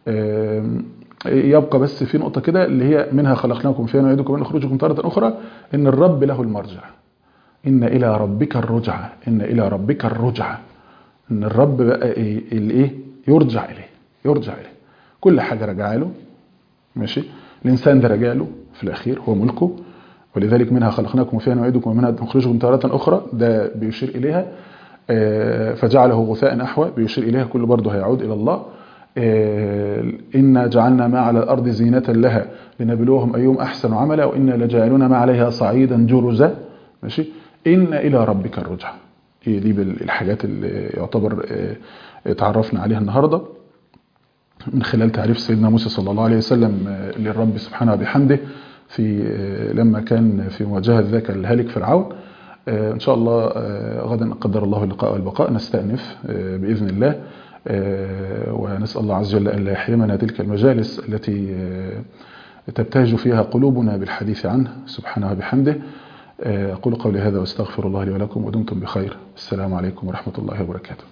يبقى بس في نقطة كده اللي هي منها خلقناكم فيها نعيدكم ومنها نخرجكم تارة أخرى، إن الرب له المرجع. إن إلى ربك الرجعة، إن إلى ربك الرجعة. إن الرب بقى إيه؟ يرجع إليه، يرجع إليه. كل حاجة رجع له، ماشي. الإنسان ده رجع له في الأخير، هو ملكه. ولذلك منها خلقناكم وفيها نعيدكم ومنها نخرجكم تارة أخرى، ده بيشير إليها. فجعله غثاء أحوى، بيشير إليها. كل برضه هيعود إلى الله. إنا جعلنا ما على الأرض زينة لها لنبلوهم أيهم أحسن عملا وإنا لجاعلون ما عليها صعيدا جرزا، ماشي. إن إلى ربك الرجعة. هي دي بالحاجات اللي يعتبر تعرفنا عليها النهاردة من خلال تعريف سيدنا موسى صلى الله عليه وسلم للرب سبحانه وبحمده. في لما كان في مواجهة ذاك الهالك فرعون. إن شاء الله غدا قدر الله اللقاء والبقاء نستأنف بإذن الله، ونسأل الله عز وجل أن لا يحرمنا تلك المجالس التي تبتهج فيها قلوبنا بالحديث عنه سبحانه وبحمده. أقول قولي هذا واستغفر الله لي ولكم، ودمتم بخير. السلام عليكم ورحمة الله وبركاته.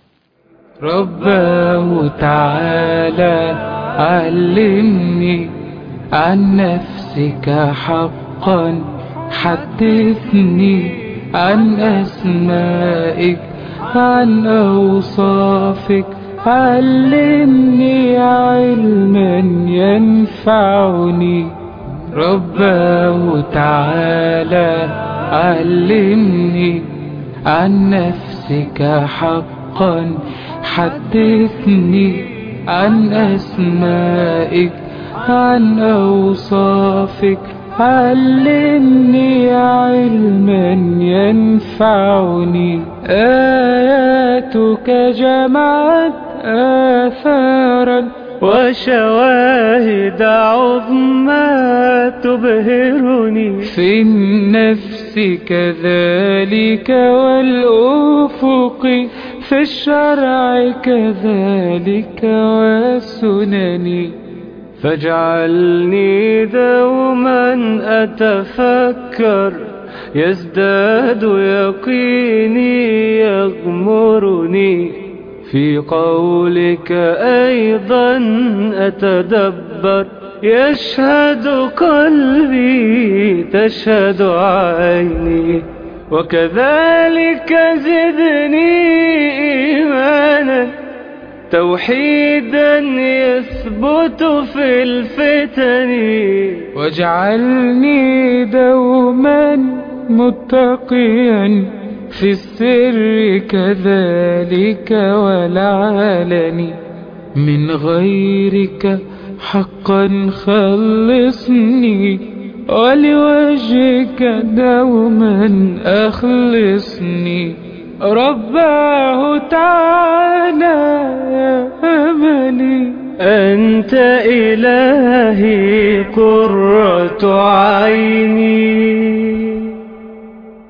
رباه تعالى علمني عن نفسك حقا، حدثني عن أسمائك، عن أوصافك، علمني علما ينفعني. رباه تعالى علمني عن نفسك حقا، حدثني عن أسمائك، عن أوصافك، علمني علما ينفعني. آياتك جمعت آثارا وشواهد عظمى تبهرني، في النفس كذلك والأفق، في الشرع كذلك والسنن. فاجعلني دوما أتفكر، يزداد يقيني يغمرني، في قولك أيضا أتدبر، يشهد قلبي تشهد عيني. وكذلك زدني إيمانا، توحيدا يثبت في الفتن، واجعلني دوما متقيا، في السر كذلك والعلن. من غيرك حقا خلصني، ولوجهك دوما أخلصني. رباه تعالى يا أملي، أنت إلهي قرة عيني.